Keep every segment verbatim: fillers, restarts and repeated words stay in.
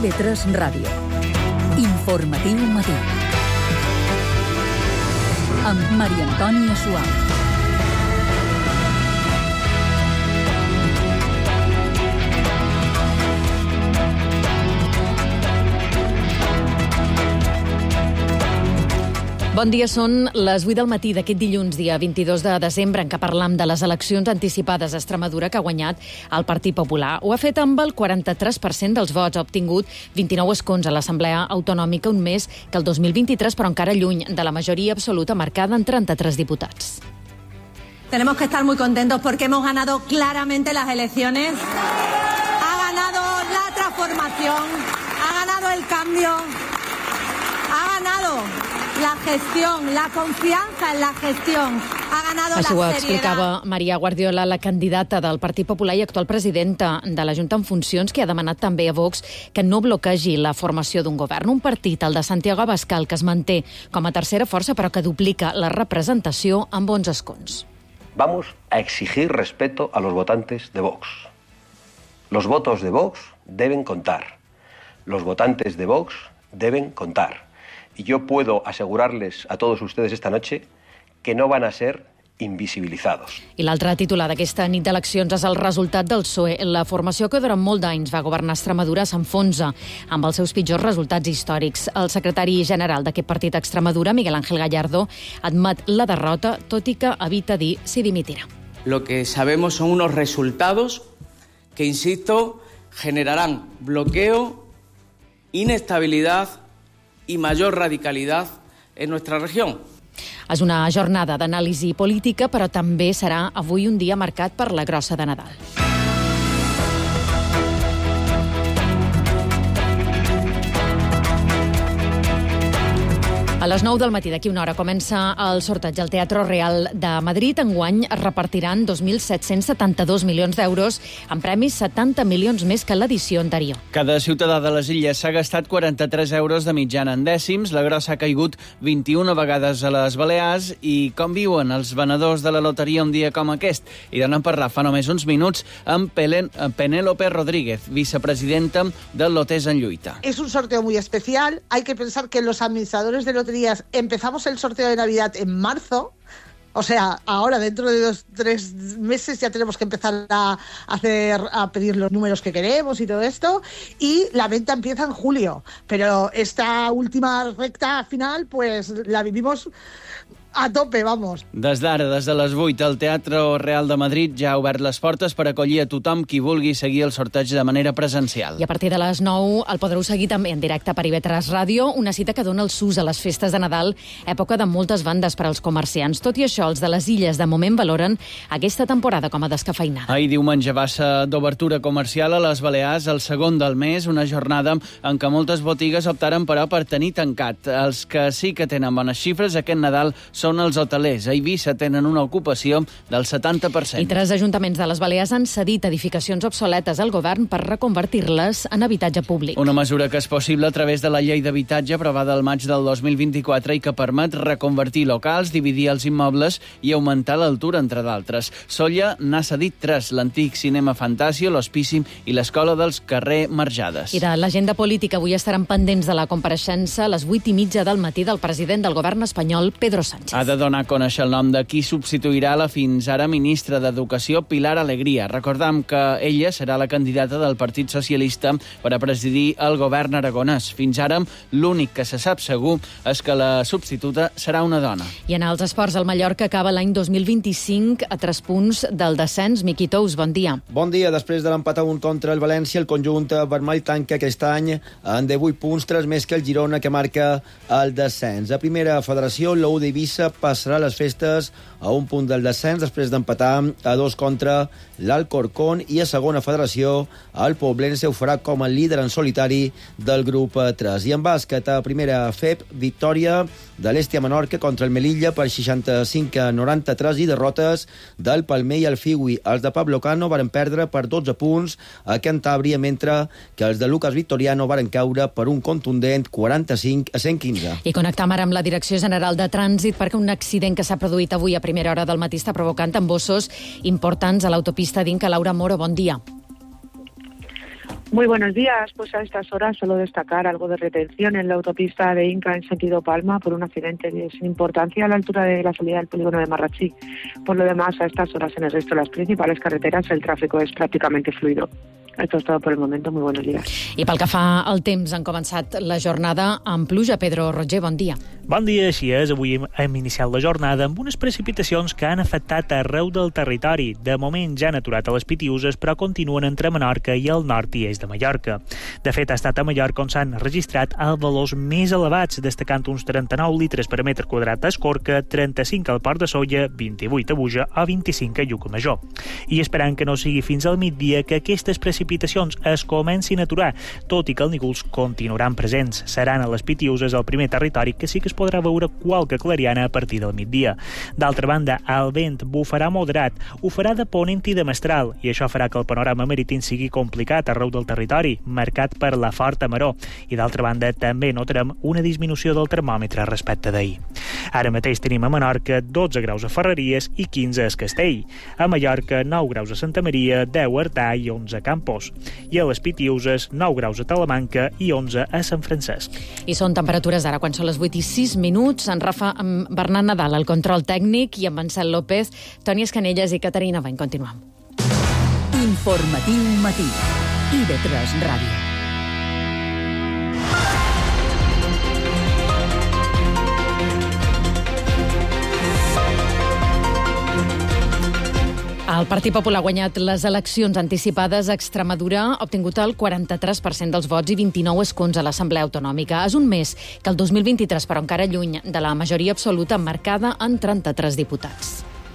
I V tres Ràdio. Informatiu matí. Amb Maria Antònia Suau. Bon dia, són les vuit del matí d'aquest dilluns, dia vint-i-dos de desembre, en què parlam de les eleccions anticipades a Extremadura que ha guanyat el Partit Popular. Ho ha fet amb el quaranta-tres per cent dels vots, ha obtingut vint-i-nou escons a l'Assemblea Autonòmica, un més que el dos mil vint-i-tres, però encara lluny de la majoria absoluta marcada en trenta-tres diputats. Tenemos que estar muy contentos porque hemos ganado claramente las elecciones. Ha ganado la transformación, ha ganado el cambio, ha ganado la gestión, la confianza en la gestión. Ha ganado Això ho la explicava Maria Guardiola, la candidata del Partit Popular i actual presidenta de la Junta en funcions, que ha demanat també a Vox que no bloquegi la formació d'un govern. Un partit, el de Santiago Abascal, que es manté com a tercera força, però que duplica la representació amb onze escons. Vamos a exigir respeto a los votantes de Vox. Los votos de Vox deben contar. Los votantes de Vox deben contar. Y yo puedo asegurarles a todos ustedes esta noche que no van a ser invisibilizados. I l'altre titular d'aquesta nit d'eleccions és el resultat del P S O E. La formació que durant molt d'anys va governar Extremadura s'enfonsa amb els seus pitjors resultats històrics. El secretari general d'aquest partit a Extremadura, Miguel Ángel Gallardo, admet la derrota, tot i que evita dir si dimitirà. Lo que sabemos son unos resultados que, insisto, generarán bloqueo, inestabilidad y mayor radicalidad en nuestra región. És una jornada d'anàlisi política, però també serà avui un dia marcat per la grossa de Nadal. A les nou del matí d'aquí una hora comença el sorteig al Teatro Real de Madrid. Enguany es repartiran dos mil set-cents setanta-dos milions d'euros en premis, setanta milions més que l'edició anterior. Cada ciutadà de les Illes s'ha gastat quaranta-tres euros de mitjana en dècims. La grossa ha caigut vint-i-una vegades a les Balears. I com viuen els venedors de la loteria un dia com aquest? I d'anar a parlar fa només uns minuts amb Penélope Rodríguez, vicepresidenta del Lotés en Lluita. Es un sorteo muy especial. Hay que pensar que los administradores de lotería empezamos el sorteo de Navidad en marzo, o sea, ahora dentro de dos, tres meses ya tenemos que empezar a hacer, a pedir los números que queremos y todo esto, y la venta empieza en julio, pero esta última recta final pues la vivimos a tope, vamos. Des d'ara, des de les vuit, el Teatre Real de Madrid ja ha obert les portes per acollir a tothom qui vulgui seguir el sorteig de manera presencial. I a partir de les nou el podreu seguir també en directe per I V tres Ràdio, una cita que dona el sus a les festes de Nadal, època de moltes bandes per als comerciants. Tot i això, els de les Illes de moment valoren aquesta temporada com a descafeinada. Ahir diumenge va ser d'obertura comercial a les Balears, el segon del mes, una jornada en què moltes botigues optaren però per tenir tancat. Els que sí que tenen bones xifres aquest Nadal són els hotelers. A Eivissa tenen una ocupació del setanta per cent. I tres ajuntaments de les Balears han cedit edificacions obsoletes al govern per reconvertir-les en habitatge públic. Una mesura que és possible a través de la llei d'habitatge aprovada al maig del dos mil vint-i-quatre i que permet reconvertir locals, dividir els immobles i augmentar l'altura, entre d'altres. Sóller n'ha cedit tres, l'antic cinema Fantasio, l'Hospici i l'escola dels carrer Marjades. I de l'agenda política avui estaran pendents de la compareixença a les vuit i mitja del matí del president del govern espanyol, Pedro Sánchez. Ha de donar a conèixer el nom de qui substituirà la fins ara ministra d'Educació, Pilar Alegría. Recordam que ella serà la candidata del Partit Socialista per a presidir el govern aragonès. Fins ara, l'únic que se sap segur és que la substituta serà una dona. I en els esports, el Mallorca acaba l'any dos mil vint-i-cinc a tres punts del descens. Miqui Tous, bon dia. Bon dia. Després de l'empat a un contra el València, el conjunt vermell tanca aquest any en divuit punts, tres més que el Girona, que marca el descens. A primera federació, l'U d'Eivissa passarà les festes a un punt del descens després d'empatar a dos contra l'Alcorcón, i a segona federació el Poblense ho farà com a líder en solitari del grup tres. I en bàsquet, a primera F E P, victòria de l'Estia Menorca contra el Melilla per seixanta-cinc a noranta-tres i derrotes del Palmer i el Figui. Els de Pablo Cano varen perdre per dotze punts a Cantàbria, mentre que els de Lucas Victoriano varen caure per un contundent quaranta-cinc a cent quinze. I connectam ara amb la Direcció General de Trànsit perquè un accident que s'ha produït avui a primera hora del matí està provocant embossos importants a l'autopista d'Inca. Laura Moro, bon dia. Muy buenos días. Pues a estas horas solo destacar algo de retención en la autopista de Inca en sentido Palma por un accidente de sin importancia a la altura de la salida del polígono de Marratxí. Por lo demás, a estas horas en el resto de las principales carreteras el tráfico es prácticamente fluido. Esto es todo por el momento. Muy buenos días. I pel que fa al temps, han començat la jornada amb pluja. Pedro Roger, bon dia. Bon dia, així és. Avui hem iniciat la jornada amb unes precipitacions que han afectat arreu del territori. De moment ja han aturat a les Pitiüses, però continuen entre Menorca i el nord i est de Mallorca. De fet, ha estat a Mallorca on s'han registrat els valors més elevats, destacant uns trenta-nou litres per metre quadrat a Escorca, trenta-cinc al Port de Sóller, vint-i-vuit a Buja o vint-i-cinc a Llucmajor. I esperant que no sigui fins al migdia que aquestes precipitacions es comencin a aturar, tot i que els nígols continuaran presents. Seran a les Pitiüses el primer territori que sí que es podrà veure qualque clariana a partir del migdia. D'altra banda, el vent bufarà moderat, ho farà de ponent i de mestral, i això farà que el panorama marítim sigui complicat arreu del territori, marcat per la forta maró. I d'altra banda, també notarem una disminució del termòmetre respecte d'ahir. Ara mateix tenim a Menorca dotze graus a Ferreries i quinze a Castell. A Mallorca, nou graus a Santa Maria, deu a Artà i onze a Campos. I a les Pitiüses, nou graus a Talamanca i onze a Sant Francesc. I són temperatures ara quan són les vuit i sis minuts. En Rafa, amb Bernat Nadal, el control tècnic, i amb Ansel López, Toni Escanelles i Caterina Bain. Continuem. Informatiu matí. I de tres Ràdio. El Partit Popular ha guanyat les eleccions anticipades a Extremadura, ha obtingut el quaranta-tres per cent dels vots i vint-i-nou escons a l'Assemblea Autonòmica. És un més que el dos mil vint-i-tres, però encara lluny de la majoria absoluta marcada en trenta-tres diputats.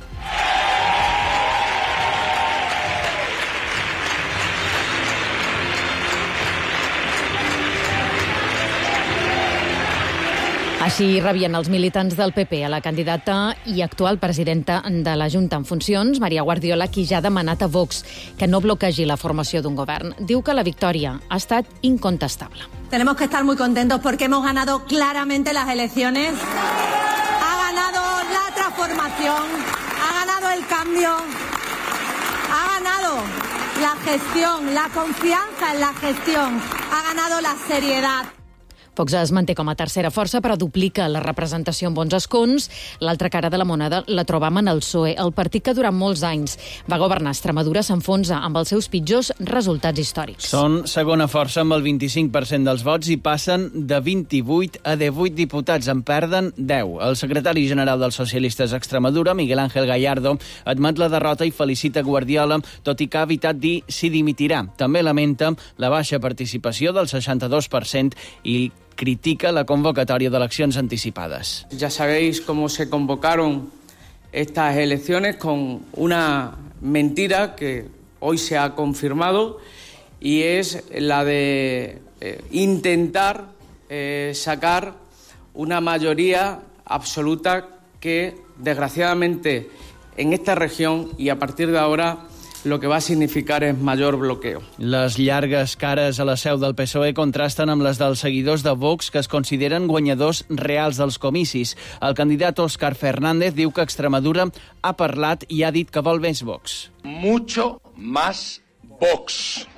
Així rebien els militants del P P a la candidata i actual presidenta de la Junta en funcions, Maria Guardiola, qui ja ha demanat a Vox que no bloquegi la formació d'un govern. Diu que la victòria ha estat incontestable. Tenemos que estar muy contentos porque hemos ganado claramente las elecciones. Ha ganado la transformación, ha ganado el cambio, ha ganado la gestión, la confianza en la gestión, ha ganado la seriedad. Vox es manté com a tercera força, però duplica la representació amb onze escons. L'altra cara de la moneda la trobam en el P S O E. El partit que durant molts anys va governar Extremadura s'enfonsa amb els seus pitjors resultats històrics. Són segona força amb el vint-i-cinc per cent dels vots i passen de vint-i-vuit a divuit diputats. En perden deu. El secretari general dels socialistes a Extremadura, Miguel Ángel Gallardo, admet la derrota i felicita Guardiola, tot i que ha evitat dir si dimitirà. També lamenta la baixa participació del seixanta-dos per cent i critica la convocatoria de eleccions anticipades. Ya sabéis cómo se convocaron estas elecciones con una mentira que hoy se ha confirmado y es la de eh, intentar eh, sacar una mayoría absoluta que desgraciadamente en esta región y a partir de ahora lo que va a significar és major bloqueo. Les llargues cares a la seu del P S O E contrasten amb les dels seguidors de Vox que es consideren guanyadors reals dels comicis. El candidat Òscar Fernández diu que Extremadura ha parlat i ha dit que vol més Vox. Mucho más Vox.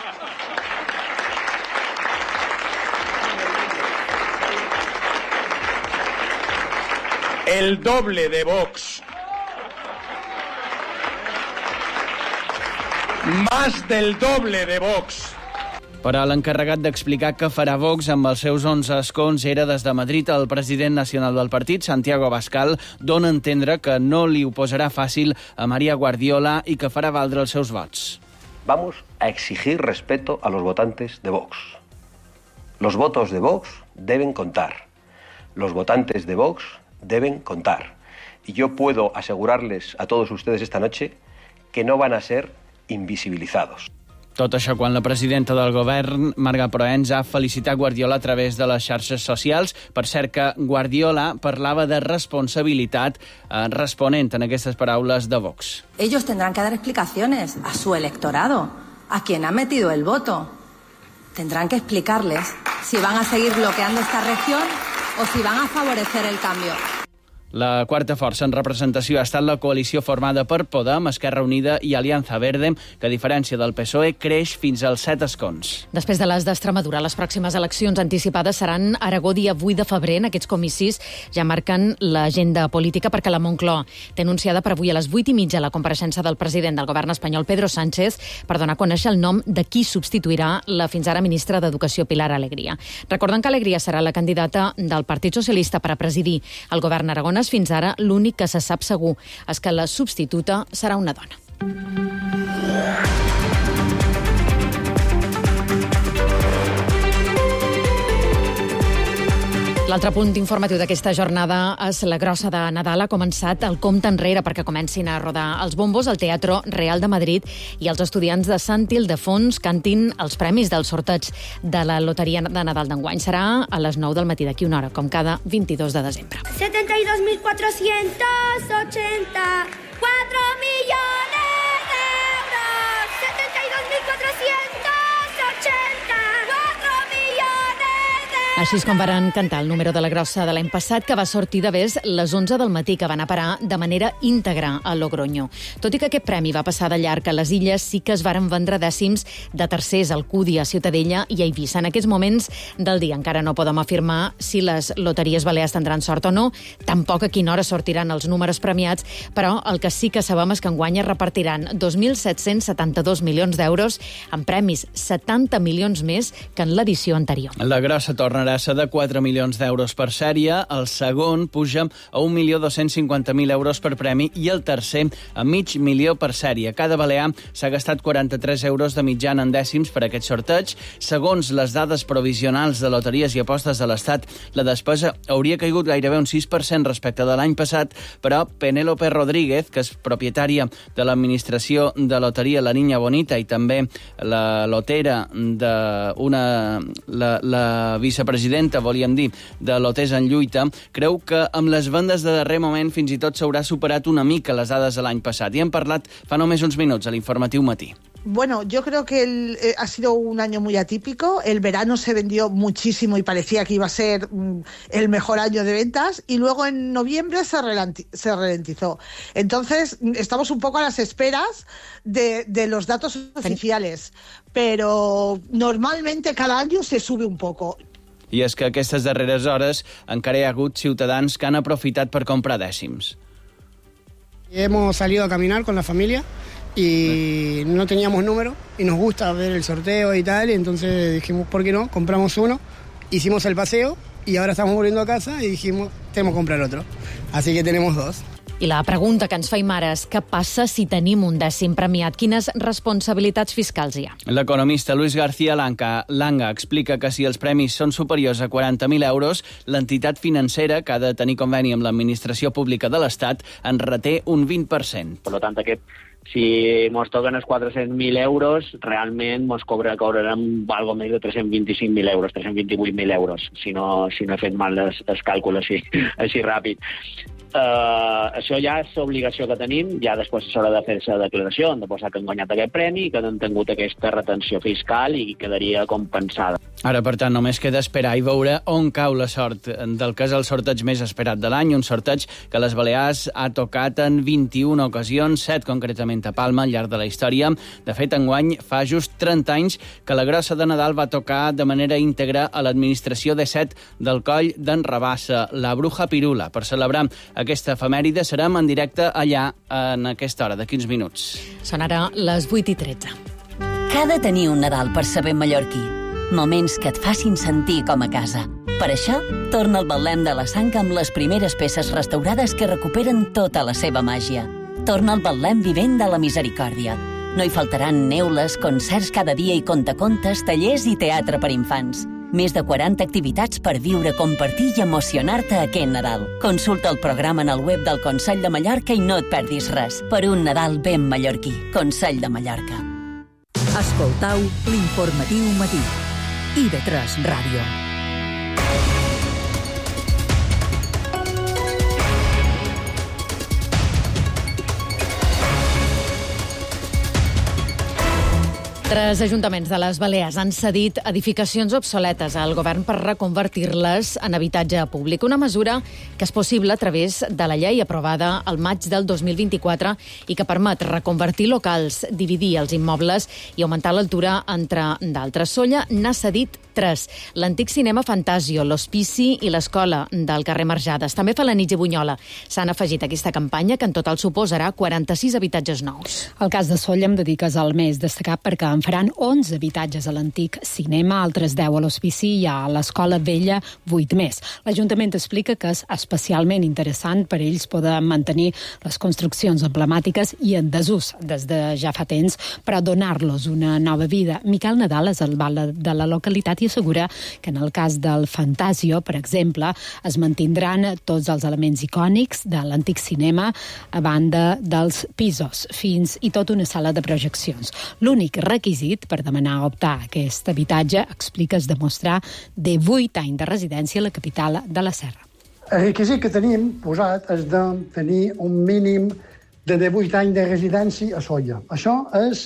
El doble de Vox. Más del doble de Vox. Però l'encarregat d'explicar què farà Vox amb els seus onze escons era des de Madrid el president nacional del partit, Santiago Abascal, dona a entendre que no li ho posarà fàcil a María Guardiola i que farà valdre els seus vots. Vamos a exigir respeto a los votantes de Vox. Los votos de Vox deben contar. Los votantes de Vox deben contar. Y yo puedo asegurarles a todos ustedes esta noche que no van a ser invisibilizados. Tot això quan la presidenta del govern, Marga Proens, ha felicitat Guardiola a través de les xarxes socials. Per cert que Guardiola parlava de responsabilitat eh, responent en aquestes paraules de Vox. Ellos tendrán que dar explicaciones a su electorado, a quien ha metido el voto. Tendrán que explicarles si van a seguir bloqueando esta región o si van a favorecer el cambio. La quarta força en representació ha estat la coalició formada per Podem, Esquerra Unida i Alianza Verde, que a diferència del P S O E creix fins als set escons. Després de les d'Extremadura, les pròximes eleccions anticipades seran a Aragó dia vuit de febrer. En aquests comicis ja marquen l'agenda política perquè la Moncloa té anunciada per avui a les vuit i mitja la compareixença del president del govern espanyol, Pedro Sánchez, per donar a conèixer el nom de qui substituirà la fins ara ministra d'Educació, Pilar Alegría. Recorden que Alegría serà la candidata del Partit Socialista per a presidir el govern aragonès. Fins ara, l'únic que se sap segur és que la substituta serà una dona. L'altre punt informatiu d'aquesta jornada és la grossa de Nadal. Ha començat el compte enrere perquè comencin a rodar els bombos al Teatro Real de Madrid i els estudiants de Sant Ildefons cantin els premis del sorteig de la loteria de Nadal d'enguany. Serà a les nou del matí d'aquí una hora, com cada vint-i-dos de desembre. setenta y dos mil cuatrocientos ochenta y cuatro millones de euros. setenta y dos mil cuatrocientos ochenta y cuatro millones de euros. Així és com varen cantar el número de la grossa de l'any passat, que va sortir de Bes les onze del matí, que va anar a parar de manera íntegra a Logroño. Tot i que aquest premi va passar de llarg a les illes, sí que es varen vendre dècims de tercers al Cúdia, Ciutadella i a Eivissa. En aquests moments del dia encara no podem afirmar si les loteries balears tindran sort o no, tampoc a quina hora sortiran els números premiats, però el que sí que sabem és que enguany es repartiran dos mil set-cents setanta-dos milions d'euros en premis, setanta milions més que en l'edició anterior. La grossa tornarà a ser de quatre milions d'euros per sèrie, el segon puja a un milió dos-cents cinquanta mil euros per premi i el tercer a mig milió per sèrie. Cada balear s'ha gastat quaranta-tres euros de mitjana en dècims per aquest sorteig. Segons les dades provisionals de loteries i apostes de l'Estat, la despesa hauria caigut gairebé un sis per cent respecte de l'any passat, però Penélope Rodríguez, que és propietària de l'administració de loteria La Niña Bonita i també la lotera de una, la, la vicepresidenta, volíem dir, de Lotés en Lluita, creu que amb les vendes de darrer moment fins i tot s'haurà superat una mica les dades de l'any passat. I hem parlat fa només uns minuts a l'informatiu matí. Bueno, yo creo que el, eh, ha sido un año muy atípico. El verano se vendió muchísimo y parecía que iba a ser mm, el mejor año de ventas, y luego en noviembre se, ralenti- se ralentizó. Entonces, estamos un poco a las esperas de, de los datos oficiales, pero normalmente cada año se sube un poco. I és que aquestes darreres hores encara hi ha hagut ciutadans que han aprofitat per comprar dècims. Hemos salido a caminar con la familia y no teníamos número y nos gusta ver el sorteo y tal, y entonces dijimos, ¿por qué no? Compramos uno, hicimos el paseo y ahora estamos volviendo a casa y dijimos, tenemos que comprar otro. Así que tenemos dos. I la pregunta que ens feim ara és què passa si tenim un dècim premiat? Quines responsabilitats fiscals hi ha? L'economista Luis García Langa, Langa explica que si els premis són superiors a quaranta mil euros, l'entitat financera, que ha de tenir conveni amb l'administració pública de l'Estat, en reté un vint per cent. Per tant, aquest, si ens toquen els quatre-cents mil euros, realment ens cobra, cobrarem algo més de tres-cents vint-i-cinc mil euros, tres-cents vint-i-vuit mil euros, si no, si no he fet mal el, el càlcul així, així ràpid. Uh, això ja és l'obligació que tenim, ja després s'haurà de fer la declaració, hem de posar que han guanyat aquest premi i que han tingut aquesta retenció fiscal i quedaria compensada. Ara, per tant, només queda esperar i veure on cau la sort del que és el sorteig més esperat de l'any, un sorteig que les Balears ha tocat en vint-i-una ocasions, set concretament a Palma al llarg de la història. De fet, enguany fa just trenta anys que la grossa de Nadal va tocar de manera íntegra a l'administració de set del Coll d'en Rabassa, la Bruja Pirula. Per celebrar aquesta efemèride serem en directe allà en aquesta hora, d'aquí uns minuts. Són ara les vuit i tretze. T'ha de tenir un Nadal per saber mallorquí. Moments que et facin sentir com a casa. Per això, torna al Betlem de la Sang amb les primeres peces restaurades que recuperen tota la seva màgia. Torna al Betlem vivent de la misericòrdia. No hi faltaran neules, concerts cada dia i contacontes, tallers i teatre per infants. Més de quaranta activitats per viure, compartir i emocionar-te aquest Nadal. Consulta el programa en el web del Consell de Mallorca i no et perdis res. Per un Nadal ben mallorquí. Consell de Mallorca. Escoltau l'informatiu matí. I de tres Ràdio. Altres ajuntaments de les Balears han cedit edificacions obsoletes al govern per reconvertir-les en habitatge públic. Una mesura que és possible a través de la llei aprovada al maig del dos mil vint-i-quatre i que permet reconvertir locals, dividir els immobles i augmentar l'altura entre d'altres. Sóller n'ha cedit tres. L'antic cinema Fantasio, l'Hospici i l'escola del carrer Marjades. També Felanitx i Bunyola s'han afegit a aquesta campanya, que en total suposarà quaranta-sis habitatges nous. El cas de Sóller em dediques al més destacat perquè en faran onze habitatges a l'antic cinema, altres deu a l'Hospici i a l'escola vella vuit més. L'Ajuntament explica que és especialment interessant per ells poder mantenir les construccions emblemàtiques i en desús des de ja fa temps per a donar-los una nova vida. Miquel Nadal és el bala de la localitat i assegura que en el cas del Fantasio, per exemple, es mantindran tots els elements icònics de l'antic cinema a banda dels pisos, fins i tot una sala de projeccions. L'únic requisit per demanar optar a aquest habitatge, explica, és demostrar de vuit anys de residència a la capital de la Serra. El requisit que tenim posat és de tenir un mínim de divuit anys de residència a Sóller. Això és,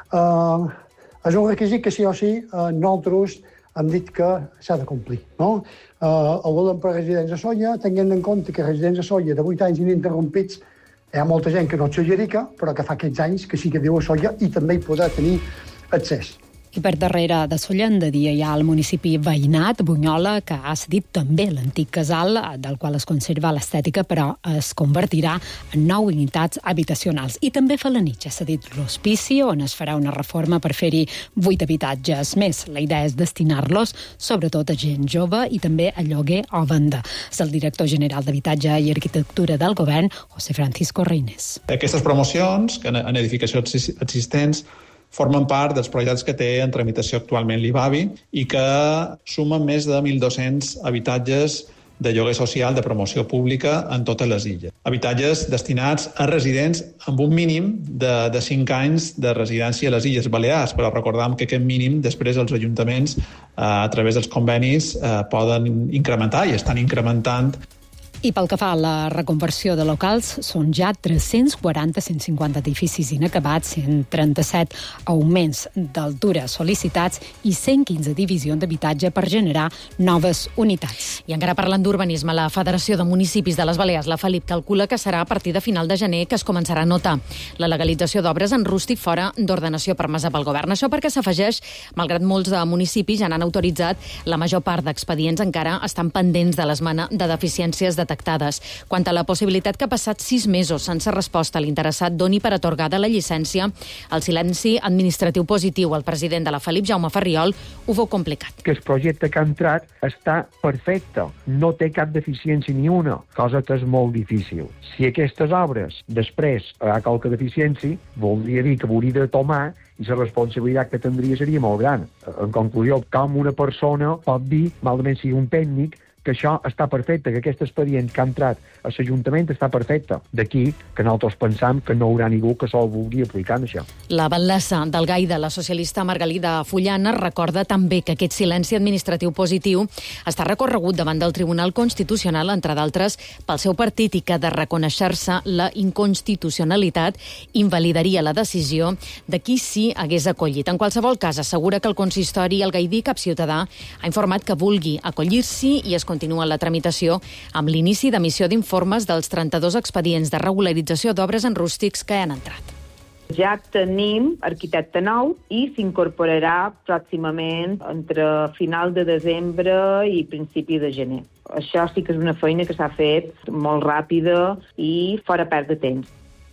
eh, és un requisit que sí o sí eh, nosaltres hem dit que s'ha de complir. No? Eh, el volem per residents a Sóller, tenint en compte que residents a Sóller de vuit anys ininterrompits hi ha molta gent que no s'allerica, però que fa aquests anys que sí que viu a Sóller i també hi podrà tenir accés. I per darrere de Sóller, de dia hi ha el municipi veïnat, Bunyola, que ha cedit també l'antic casal, del qual es conserva l'estètica, però es convertirà en nou unitats habitacionals. I també Felanitx ha cedit l'Hospici, on es farà una reforma per fer-hi vuit habitatges més. La idea és destinar-los sobretot a gent jove i també a lloguer o venda. És el director general d'Habitatge i Arquitectura del Govern, José Francisco Reynés. Aquestes promocions, que en edificacions existents, formen part dels projectes que té en tramitació actualment l'I B A B I i que sumen més de mil dos-cents habitatges de lloguer social de promoció pública en totes les illes. Habitatges destinats a residents amb un mínim de, de cinc anys de residència a les Illes Balears, però recordem que aquest mínim després els ajuntaments, eh, a través dels convenis, eh, poden incrementar i estan incrementant. I pel que fa a la reconversió de locals, són ja tres-cents quaranta a cent cinquanta edificis inacabats, cent trenta-set augments d'altura sol·licitats i cent quinze divisions d'habitatge per generar noves unitats. I encara parlant d'urbanisme, la Federació de Municipis de les Balears, la Felip, calcula que serà a partir de final de gener que es començarà a notar la legalització d'obres en rústic fora d'ordenació permesa pel govern. Això perquè s'afegeix, malgrat molts de municipis ja n'han autoritzat, la major part d'expedients encara estan pendents de l'esmena de deficiències detectades. Quant a la possibilitat que passats sis mesos sense resposta a l'interessat doni per atorgada la llicència, el silenci administratiu positiu al president de la Felip, Jaume Ferriol, ho veu complicat. Que el projecte que ha entrat està perfecte, no té cap deficiència ni una, cosa que és molt difícil. Si aquestes obres després hi ha qualque deficiència, voldria dir que hauria de tomar i la responsabilitat que tindria seria molt gran. En conclusió, com una persona pot dir, malament sigui un tècnic, que això està perfecte, que aquest expedient que ha entrat a l'Ajuntament està perfecte. D'aquí que nosaltres pensam que no hi haurà ningú que se'l vulgui aplicar en això. La batllessa del Gai de la socialista Margalida Fullana recorda també que aquest silenci administratiu positiu està recorregut davant del Tribunal Constitucional, entre d'altres, pel seu partit, i que de reconèixer-se la inconstitucionalitat invalidaria la decisió de qui sí hagués acollit. En qualsevol cas, assegura que el consistori i el Gaidí, cap ciutadà, ha informat que vulgui acollir-s'hi i es continua la tramitació amb l'inici d'emissió d'informes dels trenta-dos expedients de regularització d'obres en rústics que han entrat. Ja tenim arquitecte nou i s'incorporarà pròximament entre final de desembre i principi de gener. Això sí que és una feina que s'ha fet molt ràpida i fora perdre temps.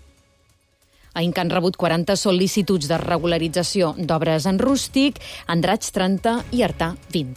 A Inca han rebut quaranta sol·licituds de regularització d'obres en rústic, Andratx trenta i Artà vint.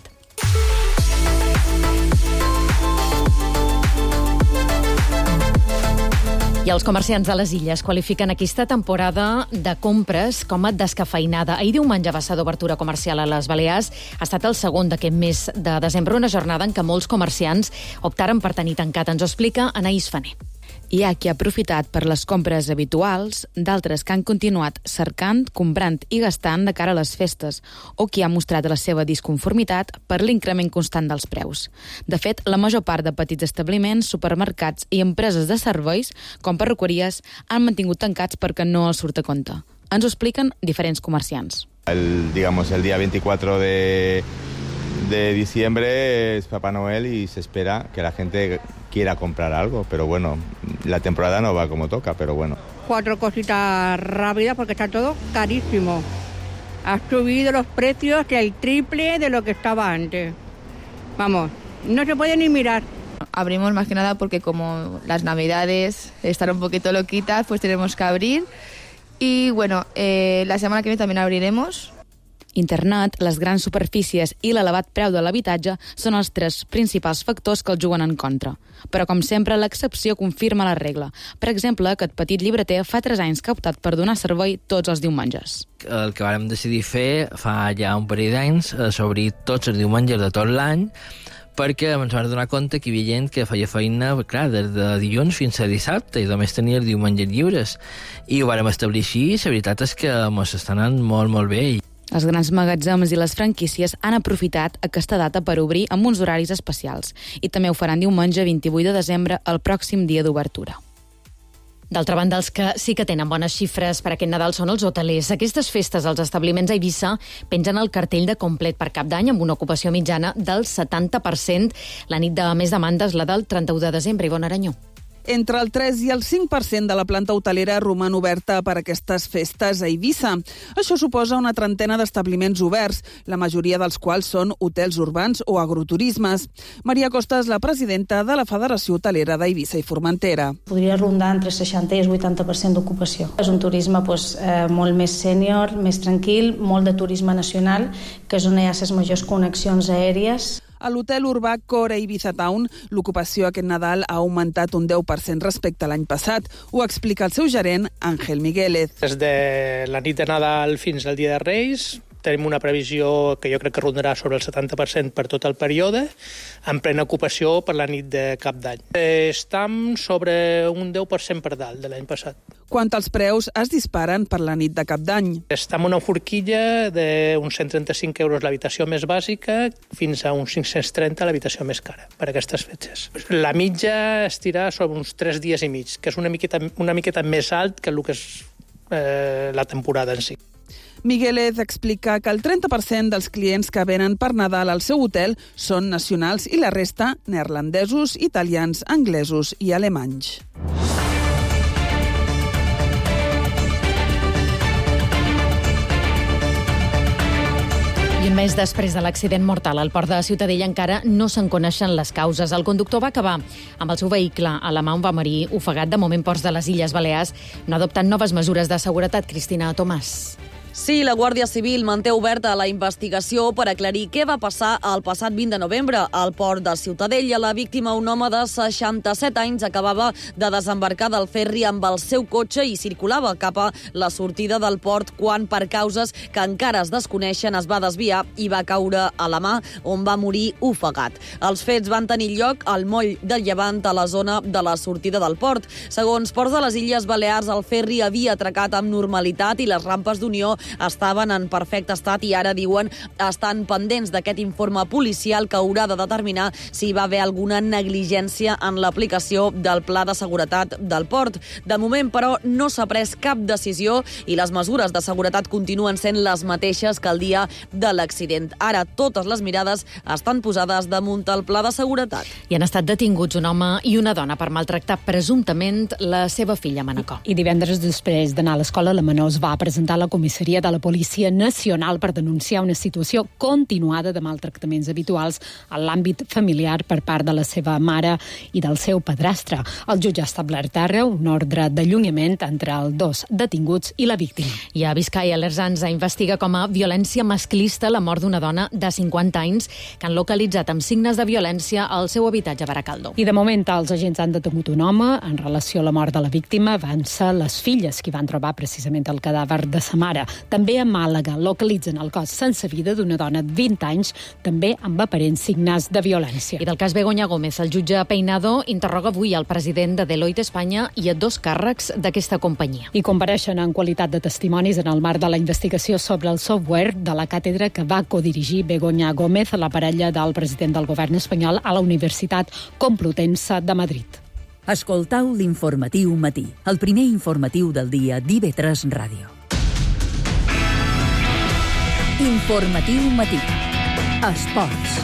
I els comerciants de les illes qualifiquen aquesta temporada de compres com a descafeinada. Ahir diumenge va ser d'obertura comercial a les Balears. Ha estat el segon d'aquest mes de desembre, una jornada en què molts comerciants optaren per tenir tancat. Ens ho explica Anaïs Faner. Hi ha qui ha aprofitat per les compres habituals, d'altres que han continuat cercant, comprant i gastant de cara a les festes, o qui ha mostrat la seva disconformitat per l'increment constant dels preus. De fet, la major part de petits establiments, supermercats i empreses de serveis, com perruqueries, han mantingut tancats perquè no els surt a compte. Ens ho expliquen diferents comerciants. El, digamos, el día veinticuatro de, de diciembre es Papá Noel y se espera que la gente quiera comprar algo, pero bueno, la temporada no va como toca, pero bueno. Cuatro cositas rápidas porque está todo carísimo. Ha subido los precios el triple de lo que estaba antes. Vamos, no se puede ni mirar. Abrimos más que nada porque como las navidades están un poquito loquitas, pues tenemos que abrir. Y bueno, eh, la setmana que ve també abriremos. Internet, les grans superfícies i l'elevat preu de l'habitatge són els tres principals factors que el juguen en contra. Però, com sempre, l'excepció confirma la regla. Per exemple, aquest petit llibreter fa tres anys que ha optat per donar servei tots els diumenges. El que vàrem decidir fer fa ja un parell d'anys és obrir tots els diumenges de tot l'any, perquè ens vam donar compte que hi havia gent que feia feina, clar, des de dilluns fins a dissabte i només tenia els diumenges lliures. I ho vàrem establir així i la veritat és que ens està anant molt, molt bé. Els grans magatzems i les franquícies han aprofitat aquesta data per obrir amb uns horaris especials i també ho faran diumenge vint-i-vuit de desembre, el pròxim dia d'obertura. D'altra banda, els que sí que tenen bones xifres per aquest Nadal són els hotelers. Aquestes festes als establiments a Eivissa pengen el cartell de complet per Cap d'Any amb una ocupació mitjana del setanta per cent. La nit de més demanda és la del trenta-u de desembre. Ivonne Aranyó. Entre el tres i el cinc per cent de la planta hotelera roman oberta per aquestes festes a Eivissa. Això suposa una trentena d'establiments oberts, la majoria dels quals són hotels urbans o agroturismes. Maria Costa és la presidenta de la Federació Hotelera d'Eivissa i Formentera. Podria rondar entre seixanta i vuitanta per cent d'ocupació. És un turisme doncs, eh, molt més sènior, més tranquil, molt de turisme nacional, que és on hi ha les majors connexions aèries. A l'hotel urbà Core Ibiza Town, l'ocupació aquest Nadal ha augmentat un deu per cent respecte a l'any passat. Ho explica el seu gerent, Ángel Miguélez. Des de la nit de Nadal fins al dia de Reis, tenim una previsió que jo crec que rondarà sobre el setanta per cent per tot el període, en plena ocupació per la nit de Cap d'Any. Estem sobre un deu per cent per dalt de l'any passat. Quant als preus, es disparen per la nit de Cap d'Any. Estem en una forquilla d'uns cent trenta-cinc euros l'habitació més bàsica fins a uns cinc-cents trenta l'habitació més cara per aquestes fetges. La mitja estirà sobre uns tres dies i mig, que és una miqueta, una miqueta més alt que el que és eh, la temporada en si. Miguélez explica que el trenta per cent dels clients que venen per Nadal al seu hotel són nacionals i la resta neerlandesos, italians, anglesos i alemanys. I un mes després de l'accident mortal al port de Ciutadella encara no se'n coneixen les causes. El conductor va acabar amb el seu vehicle a la mà on va morir, ofegat. De moment, Ports de les Illes Balears no adopten noves mesures de seguretat. Cristina Tomàs. Sí, la Guàrdia Civil manté oberta la investigació per aclarir què va passar el passat vint de novembre al port de Ciutadella. La víctima, un home de seixanta-set anys, acabava de desembarcar del ferri amb el seu cotxe i circulava cap a la sortida del port quan, per causes que encara es desconeixen, es va desviar i va caure a la mà, on va morir ofegat. Els fets van tenir lloc al moll del Llevant, a la zona de la sortida del port. Segons Ports de les Illes Balears, el ferri havia atracat amb normalitat i les rampes d'unió estaven en perfecte estat i ara, diuen, estan pendents d'aquest informe policial que haurà de determinar si hi va haver alguna negligència en l'aplicació del pla de seguretat del port. De moment, però, no s'ha pres cap decisió i les mesures de seguretat continuen sent les mateixes que el dia de l'accident. Ara totes les mirades estan posades damunt el pla de seguretat. I han estat detinguts un home i una dona per maltractar presumptament la seva filla a Manacor. I divendres, després d'anar a l'escola, la menor es va presentar a la comissaria de la Policia Nacional per denunciar una situació continuada de maltractaments habituals en l'àmbit familiar per part de la seva mare i del seu padrastre. El jutge ha establert ara un ordre d'allunyament entre els dos detinguts i la víctima. I a Biscaia, l'Ersans investiga com a violència masclista la mort d'una dona de cinquanta anys que han localitzat amb signes de violència al seu habitatge a Baracaldo. I de moment els agents han detingut un home en relació a la mort de la víctima. Van ser les filles qui van trobar precisament el cadàver de sa mare. També a Màlaga localitzen el cos sense vida d'una dona de vint anys, també amb aparents signes de violència. I del cas Begoña Gómez, el jutge Peinado interroga avui el president de Deloitte Espanya i a dos càrrecs d'aquesta companyia. I compareixen en qualitat de testimonis en el marc de la investigació sobre el software de la càtedra que va codirigir Begoña Gómez, la parella del president del govern espanyol, a la Universitat Complutense de Madrid. Escoltau l'informatiu matí, el primer informatiu del dia d'I V tres Ràdio. Informatiu matí. Esports.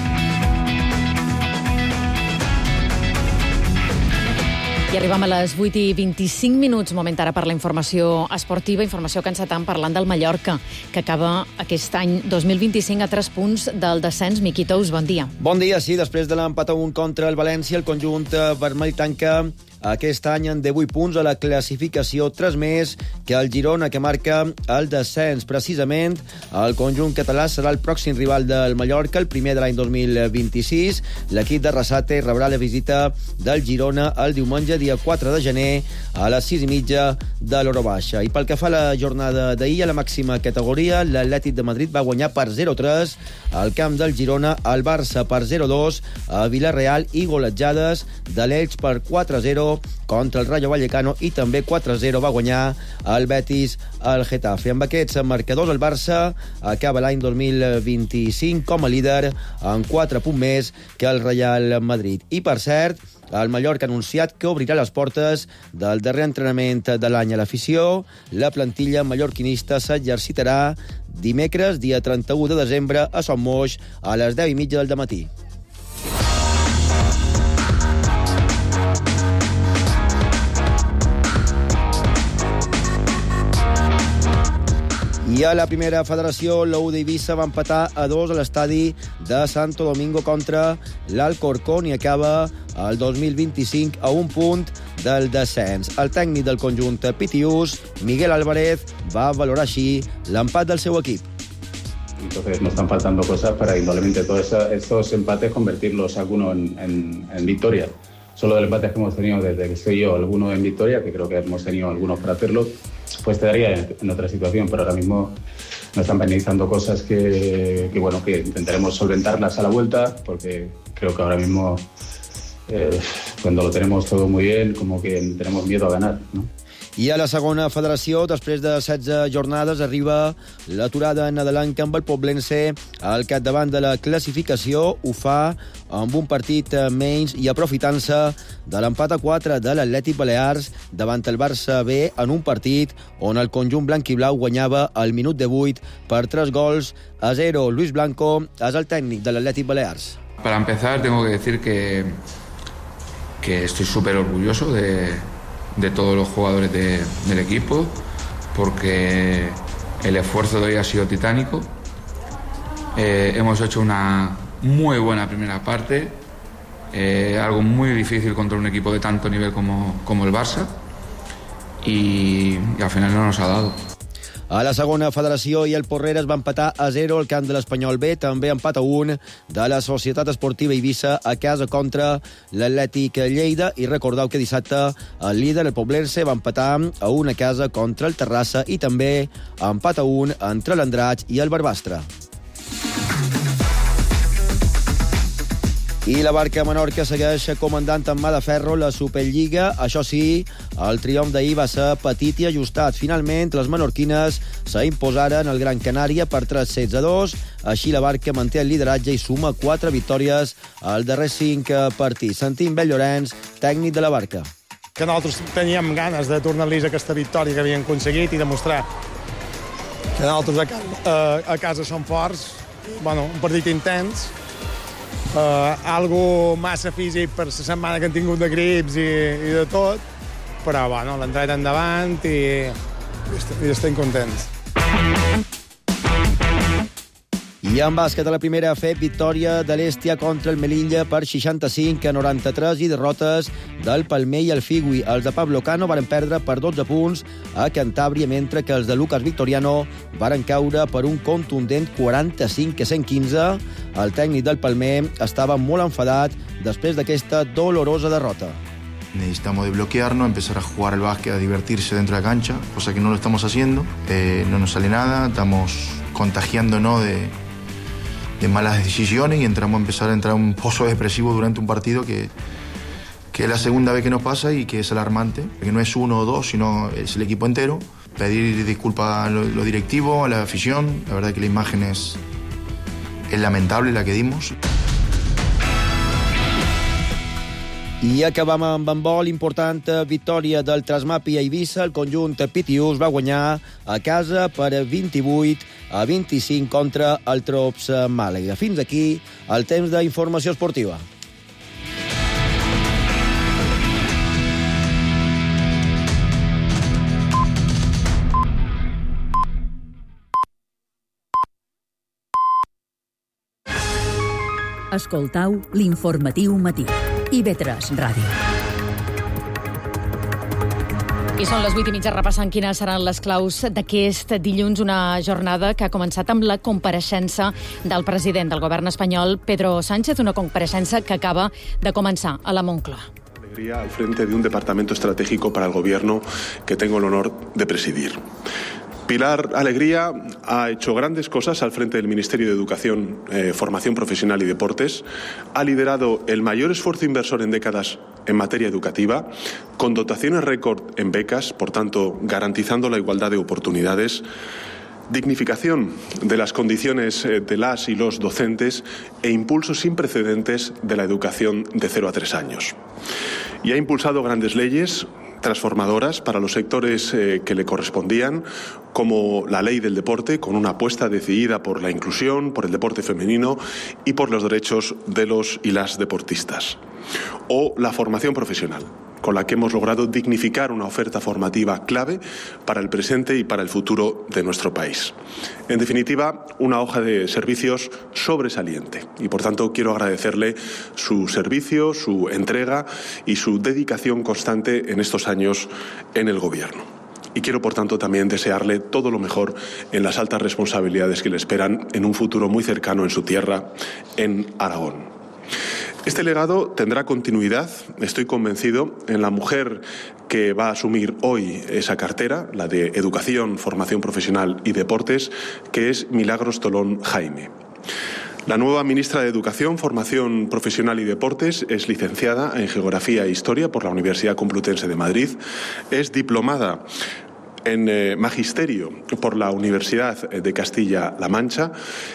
I arribem a les vuit i vint-i-cinc minuts, moment ara per la informació esportiva, informació que encetam parlant del Mallorca, que acaba aquest any dos mil vint-i-cinc a tres punts del descens. Miqui Tous, bon dia. Bon dia, sí, després de l'empat a un contra el València, el conjunt vermell tanca aquest any en divuit punts a la classificació, tres més que el Girona, que marca el descens. Precisament, el conjunt català serà el pròxim rival del Mallorca, el primer de l'any dos mil vint-i-sis. L'equip de Rassate rebrà la visita del Girona el diumenge, dia quatre de gener, a les sis i mitja de l'hora baixa. I pel que fa a la jornada d'ahir, a la màxima categoria, l'Atlètic de Madrid va guanyar per zero a tres al camp del Girona, el Barça per zero a dos a Villarreal i golejades de l'Elx per quatre a zero contra el Rayo Vallecano, i també quatre a zero va guanyar el Betis al Getafe. Amb aquests marcadors, el Barça acaba l'any dos mil vint-i-cinc com a líder amb quatre punts més que el Real Madrid. I, per cert, el Mallorca ha anunciat que obrirà les portes del darrer entrenament de l'any a l'afició. La plantilla mallorquinista s'exercitarà dimecres, dia trenta-u de desembre, a Son Moix, a les deu i mitja del dematí. I a la primera federació, l'U d'Eivissa va empatar a dos a l'estadi de Santo Domingo contra l'Alcorcón i acaba el dos mil vint-i-cinc a un punt del descens. El tècnic del conjunt pitiús, Miguel Álvarez, va valorar així l'empat del seu equip. Entonces nos están faltando cosas para indudablemente todos estos empates convertirlos algunos en, en, en victoria. Solo de los empates que hemos tenido desde que estoy yo, algunos en victoria, que creo que hemos tenido algunos para hacerlo, pues estaría en otra situación, pero ahora mismo nos están penalizando cosas que, que, bueno, que intentaremos solventarlas a la vuelta, porque creo que ahora mismo, eh, cuando lo tenemos todo muy bien, como que tenemos miedo a ganar, ¿no? I a la segona federació, després de setze jornades, arriba l'aturada nadalenca amb el Poblense al capdavant de la classificació. Ho fa amb un partit menys i aprofitant-se de l'empat a quatre de l'Atlètic Balears davant el Barça B, en un partit on el conjunt blanc i blau guanyava al minut de vuit per tres gols a zero. Luis Blanco és el tècnic de l'Atlètic Balears. Para empezar, tengo que decir que, que estoy súper orgulloso de... de todos los jugadores de, del equipo, porque el esfuerzo de hoy ha sido titánico. Eh, hemos hecho una muy buena primera parte, eh, algo muy difícil contra un equipo de tanto nivel como, como el Barça, y, y al final no nos ha dado. A la segona federació, i el Porreres va empatar a zero al camp de l'Espanyol B, també empat a un de la Societat Esportiva Eivissa a casa contra l'Atlètic Lleida, i recordeu que dissabte el líder, el Poblense, va empatar a un a casa contra el Terrassa, i també empat a un entre l'Andratx i el Barbastre. I la Barca Menorca segueix comandant amb mà de ferro la Superliga. Això sí, el triomf d'ahir va ser petit i ajustat. Finalment, les menorquines s'imposaren al Gran Canària per tres sets a dos. Així la Barca manté el lideratge i suma quatre victòries als darrers cinc partits. Sentim Bell Llorenç, tècnic de la Barca. Que nosaltres teníem ganes de tornar-los aquesta victòria que havien aconseguit i demostrar que nosaltres a casa, a casa som forts. Bueno, un partit intens, Uh, algo massa físic per la setmana que han tingut de grips i, i de tot, però bueno, l'hem tret endavant i, i estem contents. I en bàsquet, a la primera, fet victòria de l'Estia contra el Melilla per seixanta-cinc a noranta-tres i derrotes del Palmer i el Figui. Els de Pablo Cano varen perdre per dotze punts a Cantàbria, mentre que els de Lucas Victoriano varen caure per un contundent quaranta-cinc a cent quinze. El tècnic del Palmer estava molt enfadat després d'aquesta dolorosa derrota. Necesitamos desbloquearnos, empezar a jugar al básquet, a divertirse dentro de la cancha, cosa que no lo estamos haciendo. Eh, no nos sale nada, estamos contagiándonos de, de malas decisiones y entramos a empezar a entrar en un pozo depresivo durante un partido que, que es la segunda vez que nos pasa y que es alarmante, que no es uno o dos, sino es el equipo entero. Pedir disculpas a los lo directivos, a la afición. La verdad que la imagen es, es lamentable la que dimos. I acabam amb handbol, important victòria del Trasmapi a Eivissa. El conjunt pitiús va guanyar a casa per vint-i-vuit a vint-i-cinc contra el Trops Màlaga. Fins aquí el temps d'informació esportiva. Escoltau l'informatiu matí. I V tres Ràdio. I són les vuit i mitja repassant quines seran les claus d'aquest dilluns, una jornada que ha començat amb la compareixença del president del govern espanyol, Pedro Sánchez, una compareixença que acaba de començar a la Moncloa. Alegría al frente de un departamento estratégico para el gobierno que tengo el honor de presidir. Pilar Alegría ha hecho grandes cosas al frente del Ministerio de Educación, eh, Formación Profesional y Deportes. Ha liderado el mayor esfuerzo inversor en décadas en materia educativa, con dotaciones récord en becas, por tanto, garantizando la igualdad de oportunidades, dignificación de las condiciones de las y los docentes e impulso sin precedentes de la educación de cero a tres años. Y ha impulsado grandes leyes transformadoras para los sectores eh, que le correspondían, como la ley del deporte, con una apuesta decidida por la inclusión, por el deporte femenino y por los derechos de los y las deportistas. O la formación profesional, con la que hemos logrado dignificar una oferta formativa clave para el presente y para el futuro de nuestro país. En definitiva, una hoja de servicios sobresaliente y, por tanto, quiero agradecerle su servicio, su entrega y su dedicación constante en estos años en el Gobierno. Y quiero, por tanto, también desearle todo lo mejor en las altas responsabilidades que le esperan en un futuro muy cercano en su tierra, en Aragón. Este legado tendrá continuidad, estoy convencido, en la mujer que va a asumir hoy esa cartera, la de Educación, Formación Profesional y Deportes, que es Milagros Tolón Jaime. La nueva ministra de Educación, Formación Profesional y Deportes es licenciada en Geografía e Historia por la Universidad Complutense de Madrid, es diplomada en eh, Magisterio por la Universidad de Castilla-La Mancha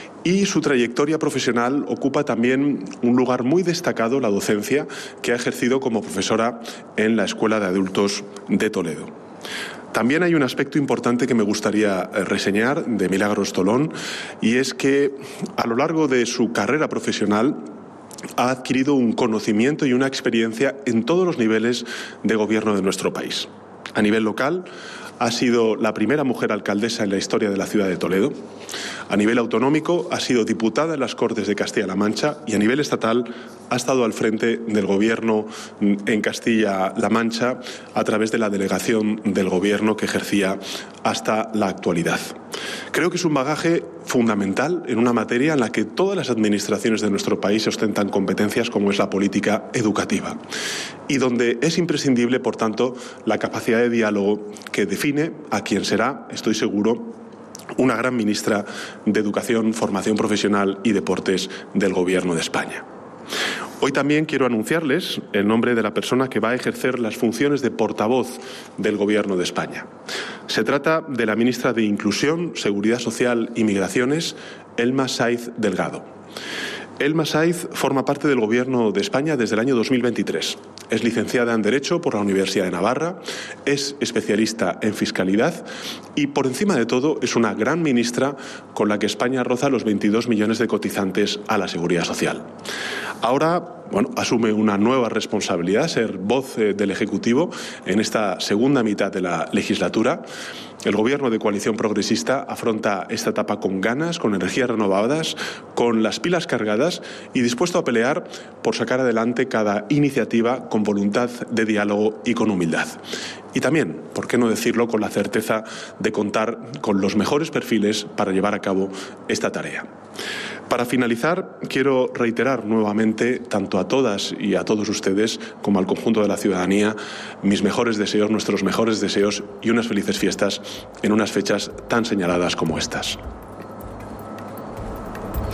y su trayectoria profesional ocupa también un lugar muy destacado, la docencia, que ha ejercido como profesora en la Escuela de Adultos de Toledo. También hay un aspecto importante que me gustaría reseñar de Milagros Tolón, y es que a lo largo de su carrera profesional ha adquirido un conocimiento y una experiencia en todos los niveles de gobierno de nuestro país. A nivel local, ha sido la primera mujer alcaldesa en la historia de la ciudad de Toledo. A nivel autonómico, ha sido diputada en las Cortes de Castilla-La Mancha y a nivel estatal ha estado al frente del Gobierno en Castilla-La Mancha a través de la delegación del Gobierno que ejercía hasta la actualidad. Creo que es un bagaje fundamental en una materia en la que todas las administraciones de nuestro país ostentan competencias como es la política educativa y donde es imprescindible, por tanto, la capacidad de diálogo que define a quien será, estoy seguro, una gran ministra de Educación, Formación Profesional y Deportes del Gobierno de España. Hoy también quiero anunciarles el nombre de la persona que va a ejercer las funciones de portavoz del Gobierno de España. Se trata de la ministra de Inclusión, Seguridad Social y Migraciones, Elma Saiz Delgado. Elma Saiz forma parte del Gobierno de España desde el año dos mil veintitrés. Es licenciada en Derecho por la Universidad de Navarra, es especialista en Fiscalidad y, por encima de todo, es una gran ministra con la que España roza los veintidós millones de cotizantes a la Seguridad Social. Ahora, bueno, asume una nueva responsabilidad, ser voz eh, del Ejecutivo en esta segunda mitad de la legislatura. El Gobierno de Coalición Progresista afronta esta etapa con ganas, con energías renovadas, con las pilas cargadas y dispuesto a pelear por sacar adelante cada iniciativa con voluntad de diálogo y con humildad. Y también, por qué no decirlo, con la certeza de contar con los mejores perfiles para llevar a cabo esta tarea. Para finalizar, quiero reiterar nuevamente, tanto a todas y a todos ustedes como al conjunto de la ciudadanía, mis mejores deseos, nuestros mejores deseos y unas felices fiestas en unas fechas tan señaladas como estas.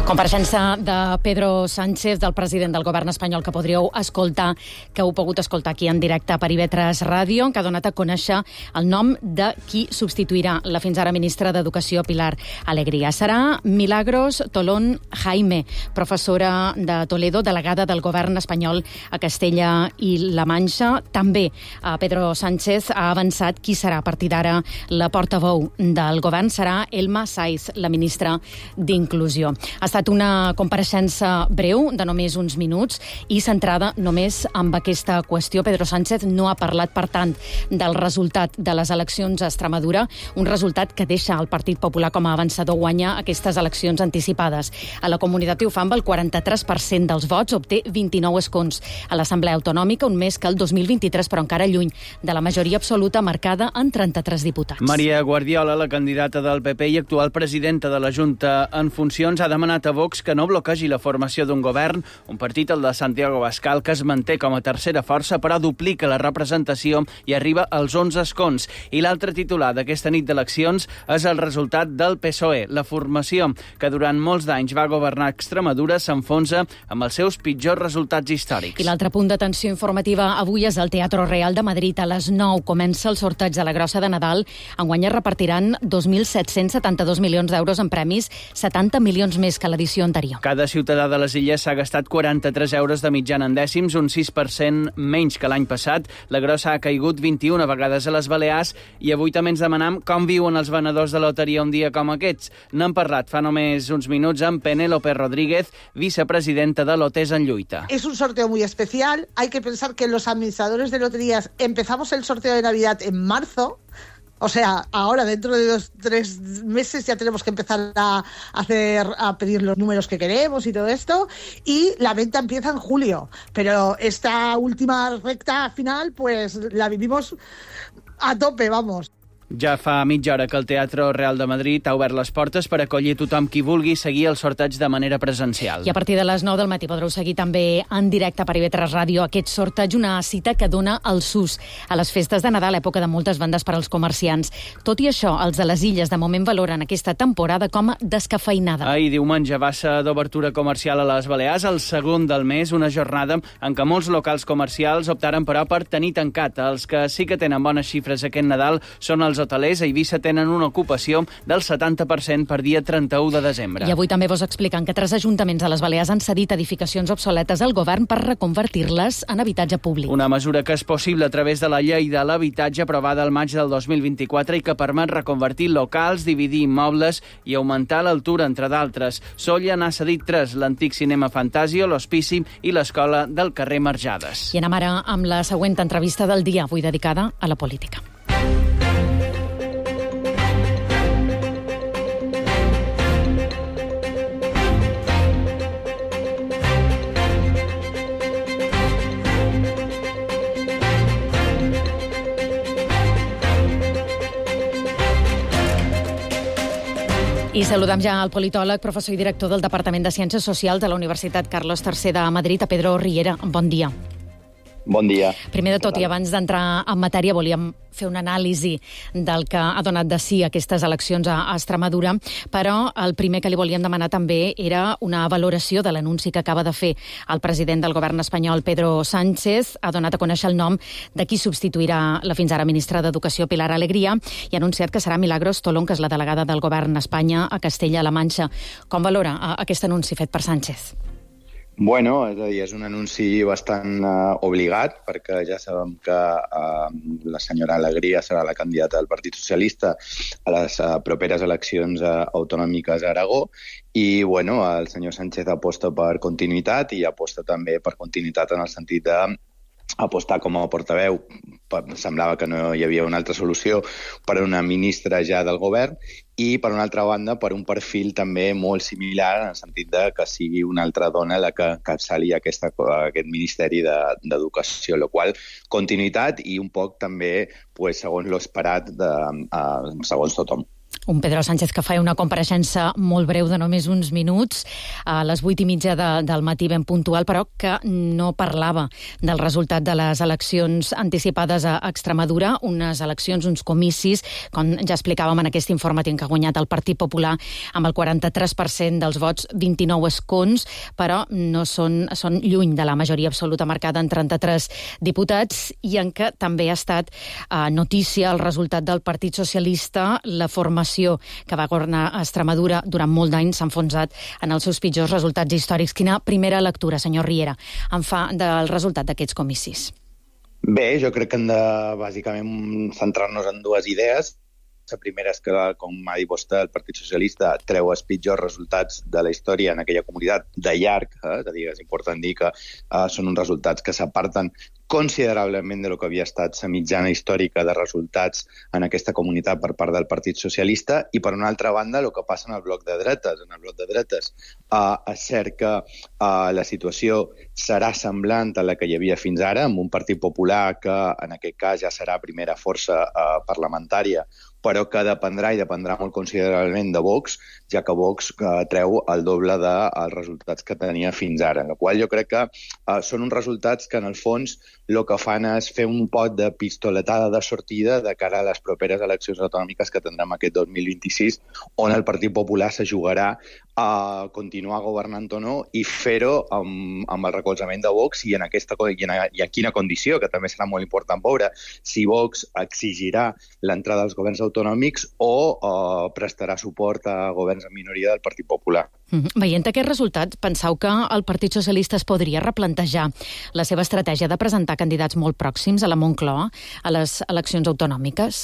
Compareixença de Pedro Sánchez, del president del govern espanyol, que podríeu escoltar, que heu pogut escoltar aquí en directe per I V tres Ràdio, que ha donat a conèixer el nom de qui substituirà la fins ara ministra d'Educació, Pilar Alegría. Serà Milagros Tolón Jaime, professora de Toledo, delegada del govern espanyol a Castella i la Manxa. També Pedro Sánchez ha avançat qui serà a partir d'ara la portaveu del govern. Serà Elma Saiz, la ministra d'Inclusió. Ha estat una compareixença breu, de només uns minuts, i centrada només en aquesta qüestió. Pedro Sánchez no ha parlat, per tant, del resultat de les eleccions a Extremadura, un resultat que deixa el Partit Popular com a avançador guanyar aquestes eleccions anticipades. A la comunitat ho fa amb el quaranta-tres per cent dels vots, obté vint-i-nou escons a l'Assemblea Autonòmica, un més que el dos mil vint-i-tres, però encara lluny de la majoria absoluta marcada en trenta-tres diputats. Maria Guardiola, la candidata del P P i actual presidenta de la Junta en funcions, ha demanat a Vox que no bloquegi la formació d'un govern, un partit, el de Santiago Abascal, que es manté com a tercera força, però duplica la representació i arriba als onze escons. I l'altre titular d'aquesta nit d'eleccions és el resultat del P S O E. La formació, que durant molts d'anys va governar Extremadura, s'enfonsa amb els seus pitjors resultats històrics. I l'altre punt d'atenció informativa avui és el Teatro Real de Madrid. A les nou comença el sorteig de la Grossa de Nadal. Enguany es repartiran dos mil set-cents setanta-dos milions d'euros en premis, setanta milions més que l'edició anterior. Cada ciutadà de les Illes s'ha gastat quaranta-tres euros de mitjana en dècims, un sis per cent menys que l'any passat. La grossa ha caigut vint-i-una vegades a les Balears i avui també ens demanam com viuen els venedors de loteria un dia com aquests. N'hem parlat fa només uns minuts amb Penélope Rodríguez, vicepresidenta de Lotés en Lluita. Es un sorteo muy especial. Hay que pensar que los administradores de loterías empezamos el sorteo de Navidad en marzo. O sea, ahora dentro de dos, tres meses ya tenemos que empezar a hacer, a pedir los números que queremos y todo esto, y la venta empieza en julio. Pero esta última recta final, pues la vivimos a tope, vamos. Ja fa mitja hora que el Teatro Real de Madrid ha obert les portes per acollir tothom qui vulgui seguir el sorteig de manera presencial. I a partir de les nou del matí podreu seguir també en directe per I V tres Ràdio aquest sorteig, una cita que dona el sus a les festes de Nadal, època de moltes vendes per als comerciants. Tot i això, els de les Illes de moment valoren aquesta temporada com a descafeinada. Ahir diumenge va ser d'obertura comercial a les Balears, el segon del mes, una jornada en què molts locals comercials optaren però per tenir tancat. Els que sí que tenen bones xifres aquest Nadal són els hotelers. A Eivissa tenen una ocupació del setanta per cent per dia trenta-u de desembre. I avui també vos expliquen que tres ajuntaments a les Balears han cedit edificacions obsoletes al govern per reconvertir-les en habitatge públic. Una mesura que és possible a través de la llei de l'habitatge aprovada al maig del dos mil vint-i-quatre i que permet reconvertir locals, dividir immobles i augmentar l'altura, entre d'altres. Sóller n'ha cedit tres, l'antic cinema Fantasio, l'Hospici i l'escola del carrer Marjades. I anem ara amb la següent entrevista del dia, avui dedicada a la política. I saludem ja el politòleg, professor i director del Departament de Ciències Socials de la Universitat Carlos tercer de Madrid, a Pedro Riera. Bon dia. Bon dia. Primer de tot, i abans d'entrar en matèria, volíem fer una anàlisi del que ha donat de si aquestes eleccions a Extremadura, però el primer que li volíem demanar també era una valoració de l'anunci que acaba de fer el president del govern espanyol, Pedro Sánchez. Ha donat a conèixer el nom de qui substituirà la fins ara ministra d'Educació, Pilar Alegría, i ha anunciat que serà Milagros Tolón, que és la delegada del govern a Espanya a Castella-La Manxa. Com valora aquest anunci fet per Sánchez? Bueno, és a dir, és un anunci bastant uh, obligat, perquè ja sabem que uh, la senyora Alegría serà la candidata del Partit Socialista a les uh, properes eleccions uh, autonòmiques a Aragó, i bueno, el senyor Sánchez aposta per continuïtat i aposta també per continuïtat en el sentit de apostar com a portaveu. Semblava que no hi havia una altra solució per a una ministra ja del govern, i per una altra banda per un perfil també molt similar en el sentit de que sigui una altra dona la que capçali aquesta, aquest Ministeri d'Educació, de, la qual continuïtat i un poc també, pues, segons l'esperat, de, uh, segons tothom. Un Pedro Sánchez que feia una compareixença molt breu de només uns minuts, a les vuit i mitja de, del matí ben puntual, però que no parlava del resultat de les eleccions anticipades a Extremadura, unes eleccions, uns comicis, com ja explicàvem en aquest informatiu que ha guanyat el Partit Popular amb el quaranta-tres per cent dels vots, vint-i-nou escons, però no són, són lluny de la majoria absoluta marcada en trenta-tres diputats, i en què també ha estat eh, notícia el resultat del Partit Socialista. La formació que va governar a Extremadura durant molt d'anys s'ha enfonsat en els seus pitjors resultats històrics. Quina primera lectura, senyor Riera, en fa del resultat d'aquests comicis? Bé, jo crec que hem de, bàsicament, centrar-nos en dues idees. La primera és que, com ha dit vostè, el Partit Socialista treu els pitjors resultats de la història en aquella comunitat de llarg, eh? És a dir, és important dir que eh, són uns resultats que s'aparten considerablement de lo que havia estat la mitjana històrica de resultats en aquesta comunitat per part del Partit Socialista, i per una altra banda el que passa en el bloc de dretes. En el bloc de dretes eh, és cert que eh, la situació serà semblant a la que hi havia fins ara, amb un Partit Popular que en aquest cas ja serà primera força eh, parlamentària, però que dependrà i dependrà molt considerablement de Vox, ja que Vox eh, treu el doble dels resultats que tenia fins ara. En la qual jo crec que eh, són uns resultats que en el fons el que fan és fer un pot de pistoletada de sortida de cara a les properes eleccions autonòmiques que tindrem aquest dos mil vint-i-sis, on el Partit Popular se jugarà a continuar governant o no i fer-ho amb, amb el recolzament de Vox i en, aquesta, i, en, i en quina condició, que també serà molt important veure si Vox exigirà l'entrada als governs autonòmics o uh, prestarà suport a governs en minoria del Partit Popular. Mm-hmm. Veient aquests resultats, penseu que el Partit Socialista es podria replantejar la seva estratègia de presentar candidats molt pròxims a la Moncloa a les eleccions autonòmiques?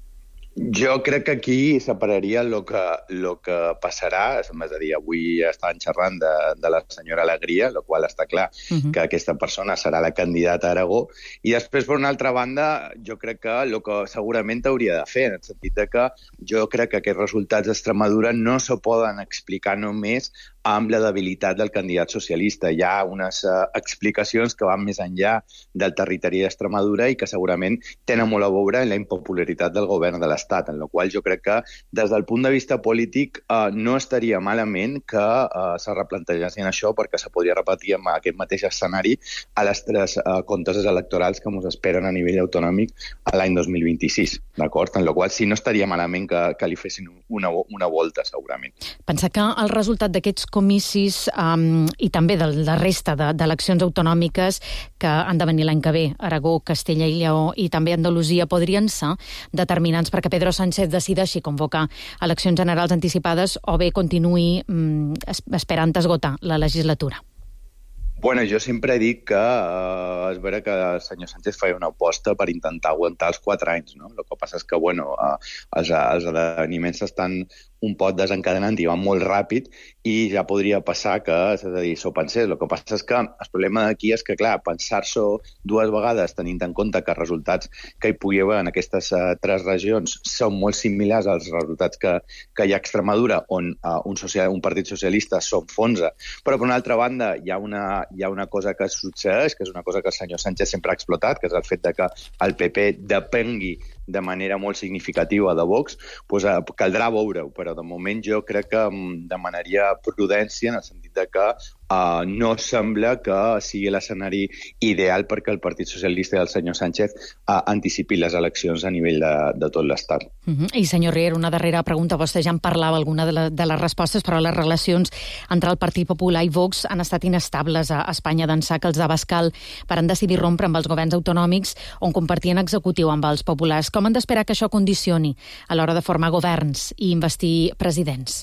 Jo crec que aquí separaria el que, lo que passarà, és a dir, avui estàvem xerrant de, de la senyora Alegria, el qual està clar uh-huh. que aquesta persona serà la candidata a Aragó, i després, per una altra banda, jo crec que el que segurament hauria de fer, en el sentit de que jo crec que aquests resultats d'Extremadura no se poden explicar només amb la debilitat del candidat socialista. Hi ha unes uh, explicacions que van més enllà del territori d'Extremadura i que segurament tenen molt a veure amb la impopularitat del govern de l'Estat, en la qual jo crec que des del punt de vista polític uh, no estaria malament que uh, se replantegessin això, perquè se podria repetir amb aquest mateix escenari a les tres uh, comptes electorals que ens esperen a nivell autonòmic a l'any dos mil vint-i-sis, d'acord? En la qual sí no estaria malament que, que li fessin una, una volta, segurament. Pensa que el resultat d'aquests comicis um, i també de la resta d'eleccions de, autonòmiques que han de venir l'any que ve, Aragó, Castella i Lleó i també Andalusia, podrien ser determinants perquè Pedro Sánchez decideixi convocar eleccions generals anticipades o bé continuï um, esperant esgotar la legislatura? Bueno, jo sempre he dit que uh, és vera que el senyor Sánchez feia una aposta per intentar aguantar els quatre anys, no? El que passa és que, bueno, uh, els, els esdeveniments estan un pot desencadenant i va molt ràpid i ja podria passar que, és a dir, s'ho pensés. El que passa és que el problema d'aquí és que, clar, pensar-s'ho dues vegades tenint en compte que els resultats que hi pugui haver en aquestes uh, tres regions són molt similars als resultats que, que hi ha a Extremadura, on uh, un, social, un partit socialista s'enfonsa. Però, per una altra banda, hi ha una, hi ha una cosa que succeeix, que és una cosa que el senyor Sánchez sempre ha explotat, que és el fet de que el P P depengui de manera molt significativa de Vox, doncs, eh, caldrà veure-ho, però de moment jo crec que demanaria prudència en el sentit de que uh, no sembla que sigui l'escenari ideal perquè el Partit Socialista i el senyor Sánchez uh, anticipi les eleccions a nivell de, de tot l'Estat. Uh-huh. I senyor Riera, una darrera pregunta. Vostè ja en parlava alguna de, la, de les respostes, però les relacions entre el Partit Popular i Vox han estat inestables a Espanya. D'ençà que els d'Abascal varen decidir rompre amb els governs autonòmics on compartien executiu amb els populars. Com han d'esperar que això condicioni a l'hora de formar governs i investir presidents?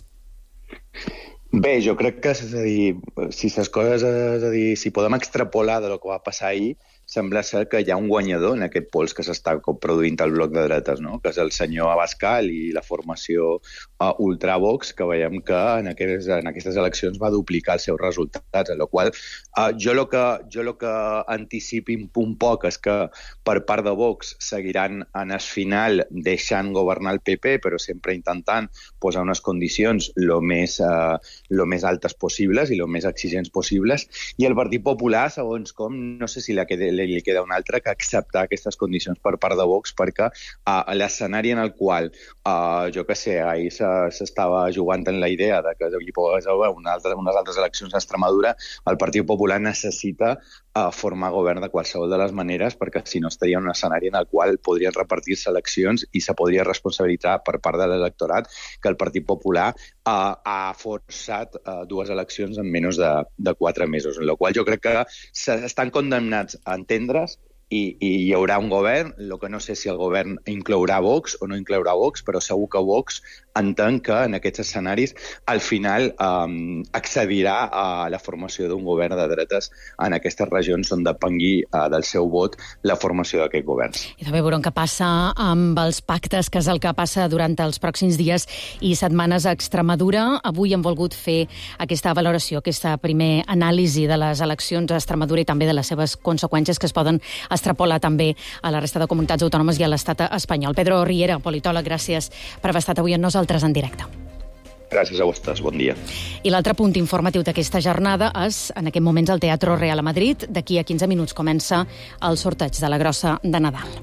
Bé, jo crec que, és a dir, si les coses, és a dir, si podem extrapolar de lo que va passar ahir, sembla ser que hi ha un guanyador en aquest pols que s'està produint al bloc de dretes, no? Que és el senyor Abascal i la formació uh, ultravox, que veiem que en, aquestes, en aquestes eleccions va duplicar els seus resultats, en la qual uh, jo el que, jo lo que anticipi un poc és que per part de Vox seguiran en el final deixant governar el P P, però sempre intentant posar unes condicions lo més, uh, lo més altes possibles i lo més exigents possibles, i el Partit Popular, segons com, no sé si li li queda una altra que acceptar aquestes condicions per part de Vox, perquè uh, l'escenari en el qual, uh, jo què sé, ahir s'estava jugant en la idea de que hi pogués haver una altra, unes altres eleccions a Extremadura, el Partit Popular necessita uh, formar govern de qualsevol de les maneres, perquè si no estaria en un escenari en el qual podrien repartir-se eleccions i se podria responsabilitzar per part de l'electorat que el Partit Popular uh, ha forçat uh, dues eleccions en menys de, de quatre mesos, en la qual jo crec que estan condemnats a entendre's i, i hi haurà un govern, el que no sé si el govern inclourà Vox o no inclourà Vox, però segur que Vox entén que en aquests escenaris al final um, accedirà a la formació d'un govern de dretes en aquestes regions on depengui uh, del seu vot la formació d'aquest govern. I també veurem què passa amb els pactes, que és el que passa durant els pròxims dies i setmanes a Extremadura. Avui hem volgut fer aquesta valoració, aquesta primer anàlisi de les eleccions a Extremadura i també de les seves conseqüències que es poden extrapolar també a la resta de comunitats autònomes i a l'estat espanyol. Pedro Riera, politòleg, gràcies per haver estat avui amb nosaltres en directe. Gràcies a vostès, bon dia. I l'altre punt informatiu d'aquesta jornada és, en aquest moments, al Teatro Real a Madrid. D'aquí a quinze minuts comença el sorteig de la grossa de Nadal.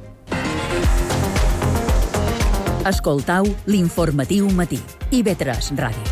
Escoltau l'informatiu matí. I ve tres Ràdio.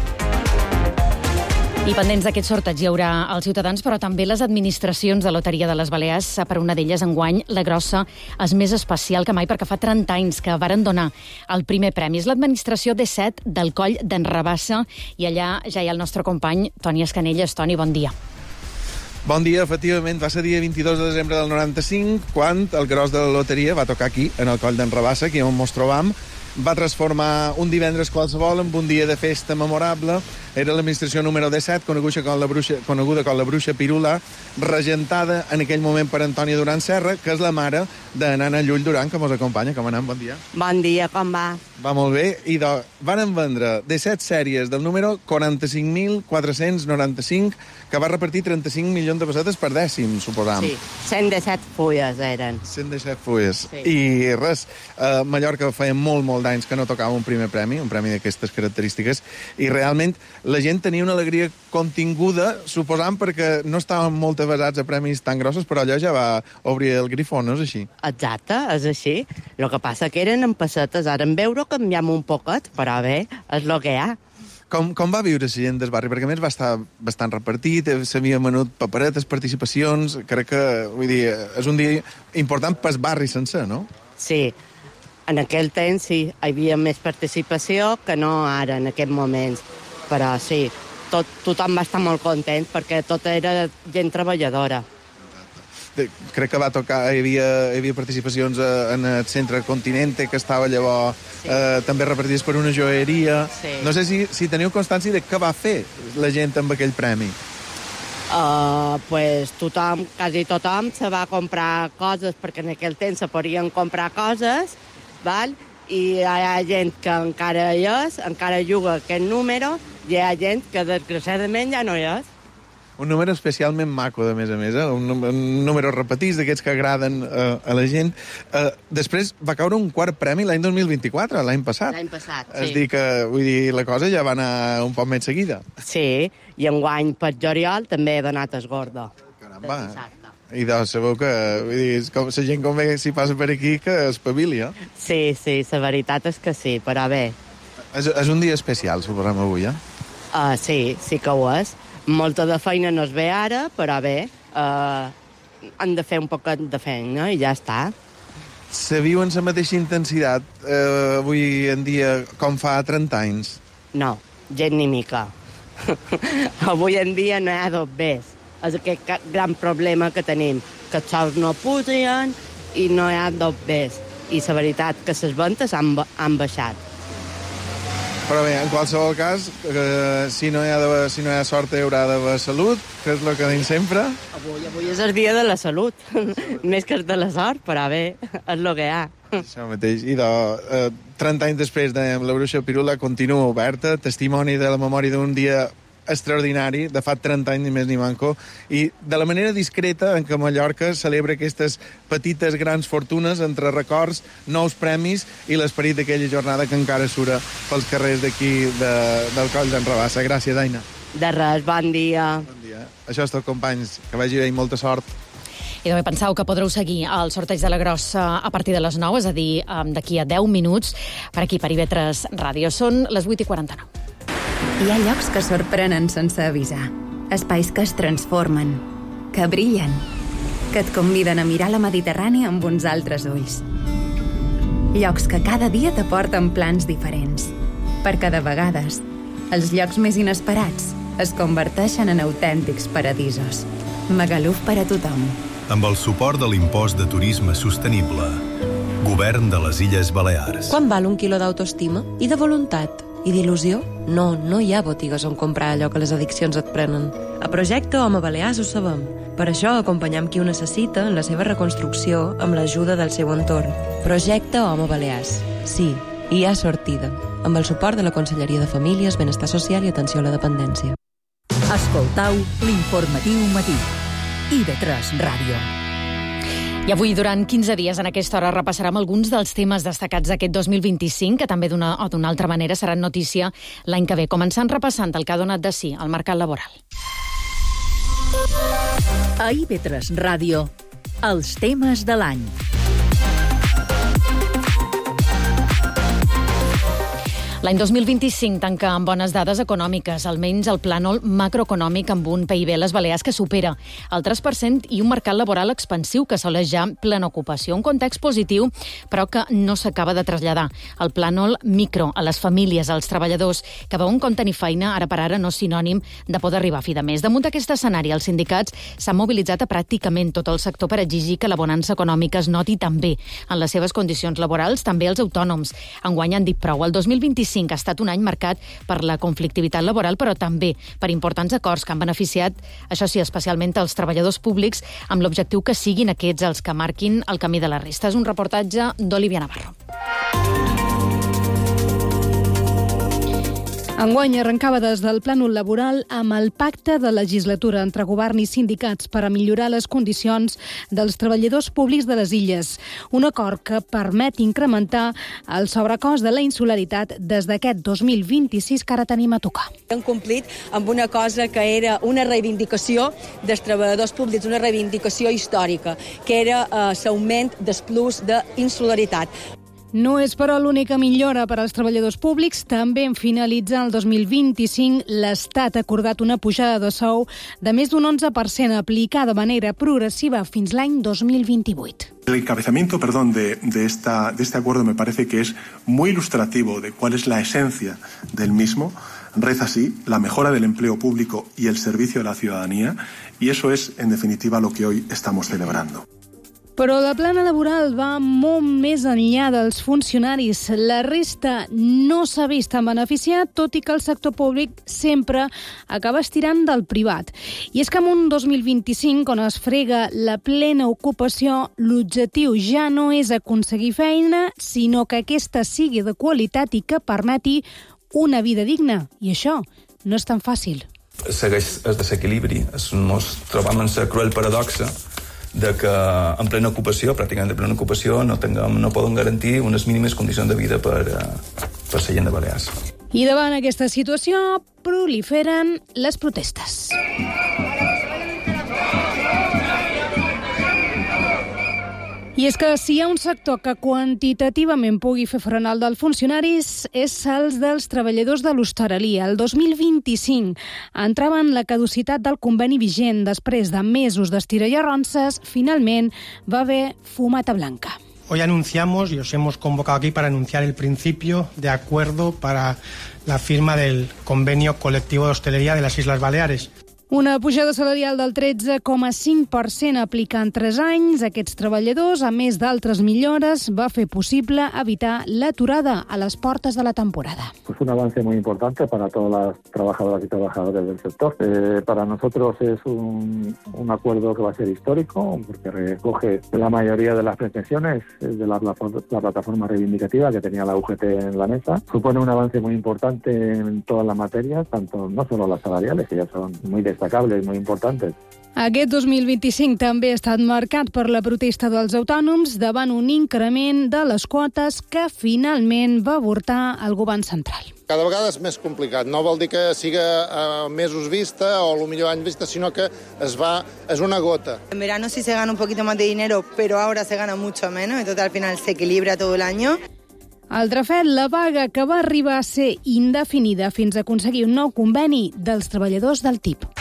I pendents d'aquest sorteig hi haurà els ciutadans, però també les administracions de Loteria de les Balears. Per una d'elles, enguany, la grossa és més especial que mai perquè fa trenta anys que varen donar el primer premi. És l'administració D set del Coll d'en Rabassa i allà ja hi ha el nostre company Toni Escanelles. Toni, bon dia. Bon dia, efectivament, va ser dia vint-i-dos de desembre del noranta-cinc quan el gros de la loteria va tocar aquí, en el Coll d'en Rabassa, aquí on mos trobam. Va transformar un divendres qualsevol en un dia de festa memorable. Era l'administració número disset, coneguda com la bruixa, coneguda com la bruixa Pirula, regentada en aquell moment per Antònia Duran Serra, que és la mare de Nana Llull Duran, que mos acompanya. Com anem? Bon dia. Bon dia, com va? Va molt bé. I de, van vendre disset sèries del número quaranta-cinc mil quatre-cents noranta-cinc, que va repartir trenta-cinc milions de pessetes per dècim, suposam. Sí, cent disset fulles eren. cent disset fulles. Sí. I res, a Mallorca feia molt, molt d'anys que no tocava un primer premi, un premi d'aquestes característiques, i realment la gent tenia una alegria continguda, suposant perquè no estaven molt avasats a premis tan grossos, però allò ja va obrir el grifó, no és així? Exacte, és així. El que passa que eren en pessetes, ara en euro canviem un poquet, però bé, és el que hi ha. Com, com va viure la gent del barri? Perquè a més va estar bastant repartit, s'havia menut paperetes, participacions, crec que, vull dir, és un dia important pel barri sencer, no? Sí, en aquell temps sí, hi havia més participació que no ara, en aquests moments. Però sí, tot, tothom va estar molt content perquè tot era gent treballadora. Crec que va tocar, hi havia, hi havia participacions en el centre Continente, que estava llavors sí. eh, també repartides per una joieria. Sí. No sé si, si teniu constància de què va fer la gent amb aquell premi. Uh, pues tothom, quasi tothom se va comprar coses, perquè en aquell temps se podien comprar coses, val? I hi ha gent que encara hi és, encara juga aquest número, i hi ha gent que desgraciadament ja no hi és. Un número especialment maco, de més a més, eh? un, un número repetits d'aquests que agraden eh, a la gent. Eh, després va caure un quart premi l'any dos mil vint-i-quatre, l'any passat. L'any passat, sí. És dir, que vull dir, la cosa ja va anar un poc més seguida. Sí, i enguany per juliol també he donat el gordo. Caramba, i doncs sabeu que vull dir, com, la gent com ve si passa per aquí que espavili, eh? Sí, sí, la veritat és que sí, però bé. És, és un dia especial, suposem, avui, eh? Uh, sí, sí que ho és. Molta de feina no es ve ara, però bé, uh, han de fer un poc de feina i ja està. Se viu en la mateixa intensitat eh, avui en dia com fa trenta anys? No, gent ni mica. Avui en dia no hi ha dos bes. És aquest gran problema que tenim, que els sous no pugen i no hi ha dos bes. I la veritat que les ventes han, han baixat. Però bé, en qualsevol cas, eh, si, no hi ha de, si no hi ha sort hi haurà d'haver salut, que és el que dic sempre. Avui, avui és el dia de la salut, més que de la sort, però bé, és el que hi ha. Això mateix. I de, eh, trenta anys després, dèiem, la Bruixa Pirula continua oberta, testimoni de la memòria d'un dia extraordinari, de fa trenta anys ni més ni manco, i de la manera discreta en què Mallorca celebra aquestes petites grans fortunes entre records, nous premis i l'esperit d'aquella jornada que encara sura pels carrers d'aquí de, del Coll d'en Rabassa. Gràcies, Aina. De res, bon dia. Bon dia. Això és tot, companys. Que vagi bé i molta sort. I també penseu que podreu seguir el sorteig de la grossa a partir de les nou, és a dir, d'aquí a deu minuts, per aquí, per I V tres Ràdio. Són les vuit i quaranta-nou. Hi ha llocs que sorprenen sense avisar. Espais que es transformen, que brillen, que et conviden a mirar la Mediterrània amb uns altres ulls. Llocs que cada dia t'aporten plans diferents, perquè de vegades els llocs més inesperats es converteixen en autèntics paradisos. Magaluf per a tothom. Amb el suport de l'impost de turisme sostenible. Govern de les Illes Balears. Quan val un quilo d'autoestima? I de voluntat? I d'il·lusió? No, no hi ha botigues on comprar allò que les addiccions et prenen. A Projecte Home Balears ho sabem. Per això acompanyam qui ho necessita en la seva reconstrucció amb l'ajuda del seu entorn. Projecte Home Balears. Sí, hi ha sortida. Amb el suport de la Conselleria de Famílies, Benestar Social i Atenció a la Dependència. Escoltau l'informatiu matí. I V tres Ràdio. I avui, durant quinze dies, en aquesta hora, repassarem alguns dels temes destacats d'aquest dos mil vint-i-cinc, que també d'una o d'una altra manera seran notícia l'any que ve. Començant repassant el que ha donat de si al mercat laboral. A I V tres Ràdio, els temes de l'any. L'any dos mil vint-i-cinc tanca amb bones dades econòmiques, almenys el plànol macroeconòmic amb un P I B a les Balears que supera el tres per cent i un mercat laboral expansiu que assoleix ja plena ocupació. Un context positiu, però que no s'acaba de traslladar. El plànol micro a les famílies, als treballadors, que veuen com tenir feina ara per ara no és sinònim de poder arribar a fi de mes. Damunt d'aquest escenari, els sindicats s'han mobilitzat a pràcticament tot el sector per exigir que la bonança econòmica es noti també en les seves condicions laborals, també els autònoms. Enguany han dit prou. El dos mil vint-i-cinc ha estat un any marcat per la conflictivitat laboral, però també per importants acords que han beneficiat, això sí, especialment els treballadors públics, amb l'objectiu que siguin aquests els que marquin el camí de la resta. És un reportatge d'Olivia Navarro. Enguany arrencava des del plànol laboral amb el pacte de legislatura entre govern i sindicats per a millorar les condicions dels treballadors públics de les illes. Un acord que permet incrementar el sobrecost de la insularitat des d'aquest dos mil vint-i-sis que ara tenim a tocar. Hem complit amb una cosa que era una reivindicació dels treballadors públics, una reivindicació històrica, que era eh, l'augment del plus d'insularitat. No és, però, l'única millora per als treballadors públics. També en finalitzar el dos mil vint-i-cinc, l'Estat ha acordat una pujada de sou de més d'un onze per cent aplicada de manera progressiva fins l'any dos mil vint-i-vuit. El encabezamiento, perdón, de, de, esta, de este acuerdo me parece que es muy ilustrativo de cuál es la esencia del mismo. Reza así: la mejora del empleo público y el servicio a la ciudadanía, y eso es, en definitiva, lo que hoy estamos celebrando. Però la plana laboral va molt més enllà dels funcionaris. La resta no s'ha vist tan beneficiat, tot i que el sector públic sempre acaba estirant del privat. I és que en un dos mil vint-i-cinc, on es frega la plena ocupació, l'objectiu ja no és aconseguir feina, sinó que aquesta sigui de qualitat i que permeti una vida digna. I això no és tan fàcil. Segueix el desequilibri. Ens trobam en la cruel paradoxa de que en plena ocupació, pràcticament de plena ocupació, no, tinguem, no poden garantir unes mínimes condicions de vida per, per la gent de Balears. I davant aquesta situació proliferen les protestes. I és que si hi ha un sector que quantitativament pugui fer front al dels funcionaris és els dels treballadors de l'hostaleria. El dos mil vint-i-cinc entrava en la caducitat del conveni vigent. Després de mesos d'estira i arronses, finalment va haver fumata blanca. Hoy anunciamos y os hemos convocado aquí para anunciar el principio de acuerdo para la firma del convenio colectivo de hostelería de las Islas Baleares. Una pujada salarial del tretze coma cinc per cent aplicar en tres anys. Aquests treballadors, a més d'altres millores, va fer possible evitar l'aturada a les portes de la temporada. Es un avance muy importante para todas las trabajadoras y trabajadores del sector. Eh, para nosotros es un, un acuerdo que va a ser histórico, porque recoge la mayoría de las pretensiones de la, la, la plataforma reivindicativa que tenía la U G T en la mesa. Supone un avance muy importante en todas las materias, tanto no solo las salariales, que ya son muy de destacables, muy importantes. Aquest dos mil vint-i-cinc també ha estat marcat per la protesta dels autònoms davant un increment de les quotes que finalment va avortar el govern central. Cada vegada és més complicat. No vol dir que siga a mesos vista o potser anys vista, sinó que es va, és una gota. En verano sí se gana un poquito más de dinero, pero ahora se gana mucho menos, entonces al final se equilibra todo el año. Altre fet, la vaga que va arribar a ser indefinida fins a aconseguir un nou conveni dels treballadors del T I P.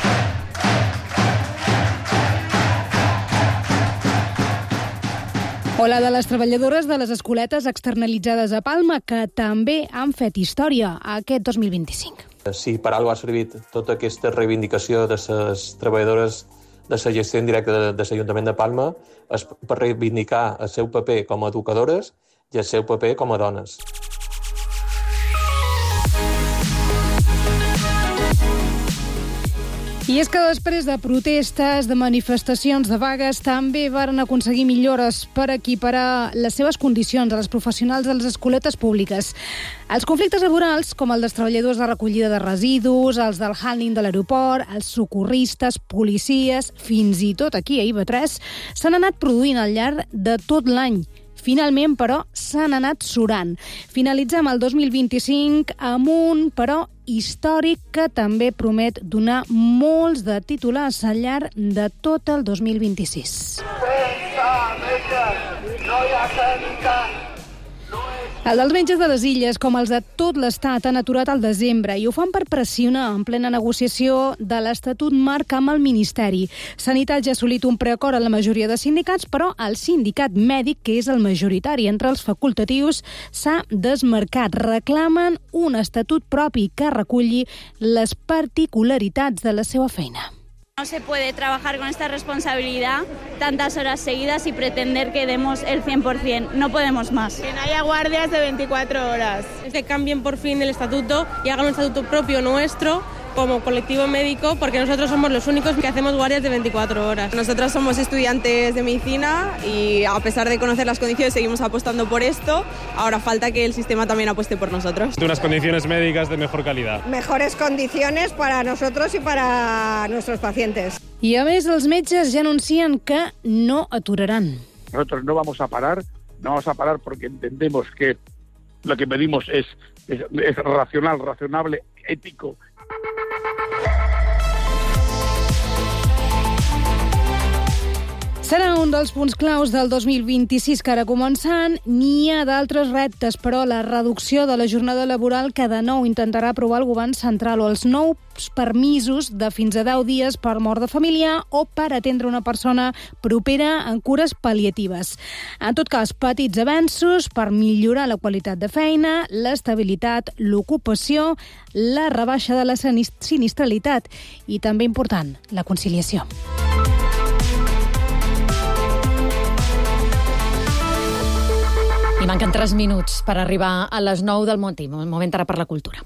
O la de les treballadores de les escoletes externalitzades a Palma, que també han fet història aquest dos mil vint-i-cinc. Si per alguna cosa ha servit tota aquesta reivindicació de les treballadores de la gestió indirecta de l'Ajuntament de Palma és per reivindicar el seu paper com a educadores i el seu paper com a dones. I és que després de protestes, de manifestacions, de vagues, també varen aconseguir millores per equiparar les seves condicions a les professionals de les escoletes públiques. Els conflictes laborals, com el dels treballadors de recollida de residus, els del handling de l'aeroport, els socorristes, policies, fins i tot aquí a I V tres, s'han anat produint al llarg de tot l'any. Finalment, però, s'han anat surant. Finalitzem el dos mil vint-i-cinc amb un, però, històric que també promet donar molts de titulars al llarg de tot el dos mil vint-i-sis. El dels metges de les Illes, com els de tot l'Estat, han aturat al desembre i ho fan per pressionar en plena negociació de l'Estatut Marc amb el Ministeri. Sanitat ja ha assolit un preacord en la majoria de sindicats, però el sindicat mèdic, que és el majoritari entre els facultatius, s'ha desmarcat. Reclamen un estatut propi que reculli les particularitats de la seva feina. No se puede trabajar con esta responsabilidad tantas horas seguidas y pretender que demos el cien por ciento. No podemos más. Que no haya guardias de veinticuatro horas. Que cambien por fin el estatuto y hagan un estatuto propio nuestro como colectivo médico, porque nosotros somos los únicos que hacemos guardias de veinticuatro horas. Nosotros somos estudiantes de medicina y a pesar de conocer las condiciones seguimos apostando por esto. Ahora falta que el sistema también apueste por nosotros. De unas condiciones médicas de mejor calidad. Mejores condiciones para nosotros y para nuestros pacientes. I a més, els metges ja anuncien que no aturaran. Nosotros no vamos a parar, no vamos a parar porque entendemos que lo que pedimos es, es, es racional, razonable, ético. Serà un dels punts claus del dos mil vint-i-sis que ara començant. N'hi ha d'altres reptes, però la reducció de la jornada laboral que de nou intentarà aprovar el govern central o els nous permisos de fins a deu dies per mort de familiar o per atendre una persona propera en cures pal·liatives. En tot cas, petits avenços per millorar la qualitat de feina, l'estabilitat, l'ocupació, la rebaixa de la sinistralitat i, també important, la conciliació. I manquen tres minuts per arribar a les nou del matí. Un moment ara per la cultura.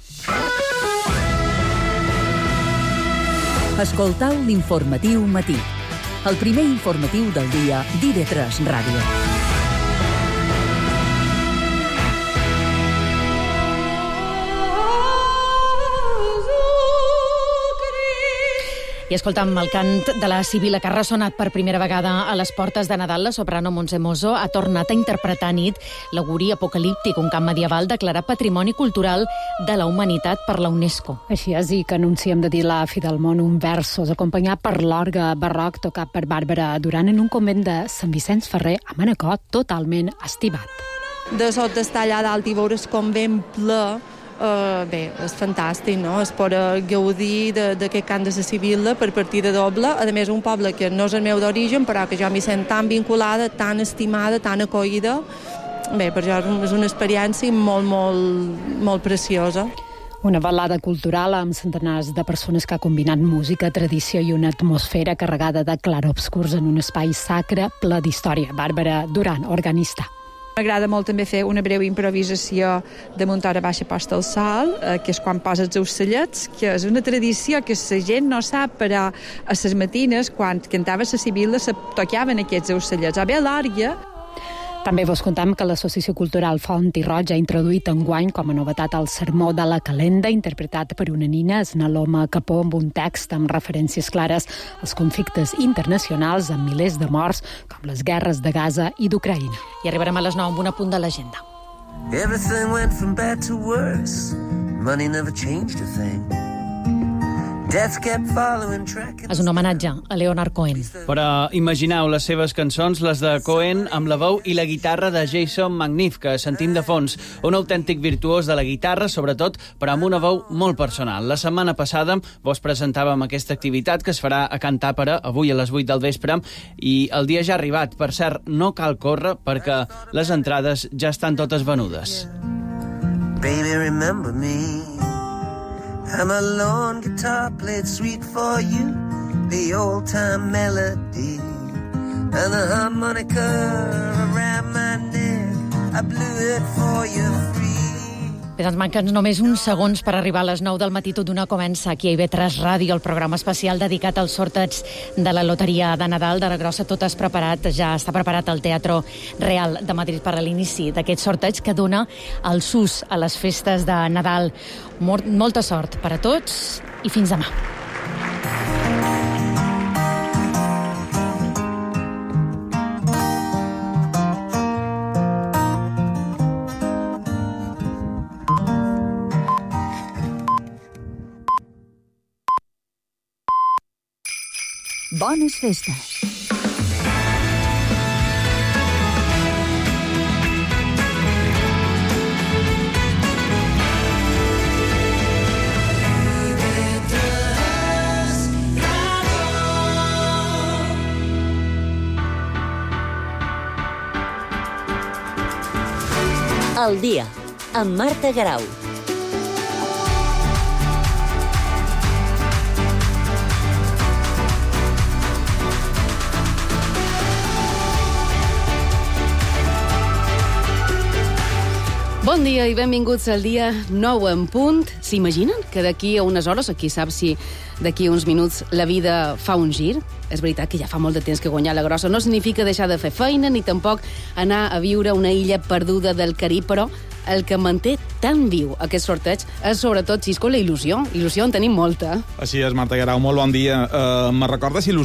Escoltau l'informatiu matí. El primer informatiu del dia d'I V tres Ràdio. I escolta'm, el cant de la Sibila, que ha ressonat per primera vegada a les portes de Nadal, la soprano Montse Mozo ha tornat a interpretar a nit l'Auguri apocalíptic, un cant medieval declarat Patrimoni Cultural de la Humanitat per la UNESCO. Així és, i que anunciem de dir la fi del món, un versos acompanyat per l'orgue barroc tocat per Bàrbara Duran en un convent de Sant Vicenç Ferrer a Manacor, totalment estivat. De sota d'estar allà dalt i veure el convent ple, Uh, bé, és fantàstic, no? Es pot gaudir d'aquest cant de la Sibila per partida doble. A més, un poble que no és el meu d'origen, però que jo m'hi sent tan vinculada, tan estimada, tan acollida. Bé, per jo és una experiència molt, molt, molt preciosa. Una balada cultural amb centenars de persones que ha combinat música, tradició i una atmosfera carregada de clarobscurs en un espai sacre ple d'història. Bàrbara Duran, organista. M'agrada molt també fer una breu improvisació de muntar a baixa posta al sol, eh, que és quan poses els ocellets, que és una tradició que la gent no sap, però a les matines, quan cantava la Sibila, se tocaven aquests ocellets. A bé l'ària. També vos contem que l'Associació Cultural Font i Roig ha introduït enguany com a novetat el sermó de la calenda, interpretat per una nina, Esnaloma Capó, amb un text amb referències clares als conflictes internacionals amb milers de morts, com les guerres de Gaza i d'Ucraïna. I arribarem a les nou amb un apunt de l'agenda. Everything went from bad to worse. Money never changed a thing. És un homenatge a Leonard Cohen. Però imagineu les seves cançons, les de Cohen, amb la veu i la guitarra de Jason McNiff, que sentim de fons. Un autèntic virtuós de la guitarra, sobretot, però amb una veu molt personal. La setmana passada vos presentàvem aquesta activitat que es farà a Can Tàpera, avui a les vuit del vespre, i el dia ja ha arribat. Per cert, no cal córrer perquè les entrades ja estan totes venudes. Baby, remember me. I'm a lone guitar played sweet for you, the old-time melody, and the harmonica around my neck, I blew it for you free. Bé, doncs manquen només uns segons per arribar a les nou del matí. Tot d'una comença aquí a I V tres Ràdio, el programa especial dedicat als sorteig de la loteria de Nadal de la Grossa. Tot és preparat, ja està preparat el Teatre Real de Madrid per a l'inici d'aquest sorteig que dona el sus a les festes de Nadal. Molta sort per a tots i fins demà. Bones festes. El dia, amb Marta Garau. Bon dia i benvinguts al dia nou en punt. S'imaginen que d'aquí a unes hores, o qui sap si d'aquí a uns minuts, la vida fa un gir? És veritat que ja fa molt de temps que guanyar la Grossa no significa deixar de fer feina ni tampoc anar a viure a una illa perduda del Carib, però el que manté tan viu aquest sorteig és sobretot, Xisco, la il·lusió. Il·lusió en tenim molta. Així és, Marta Guerau, molt bon dia. Uh, me recordes il·lusió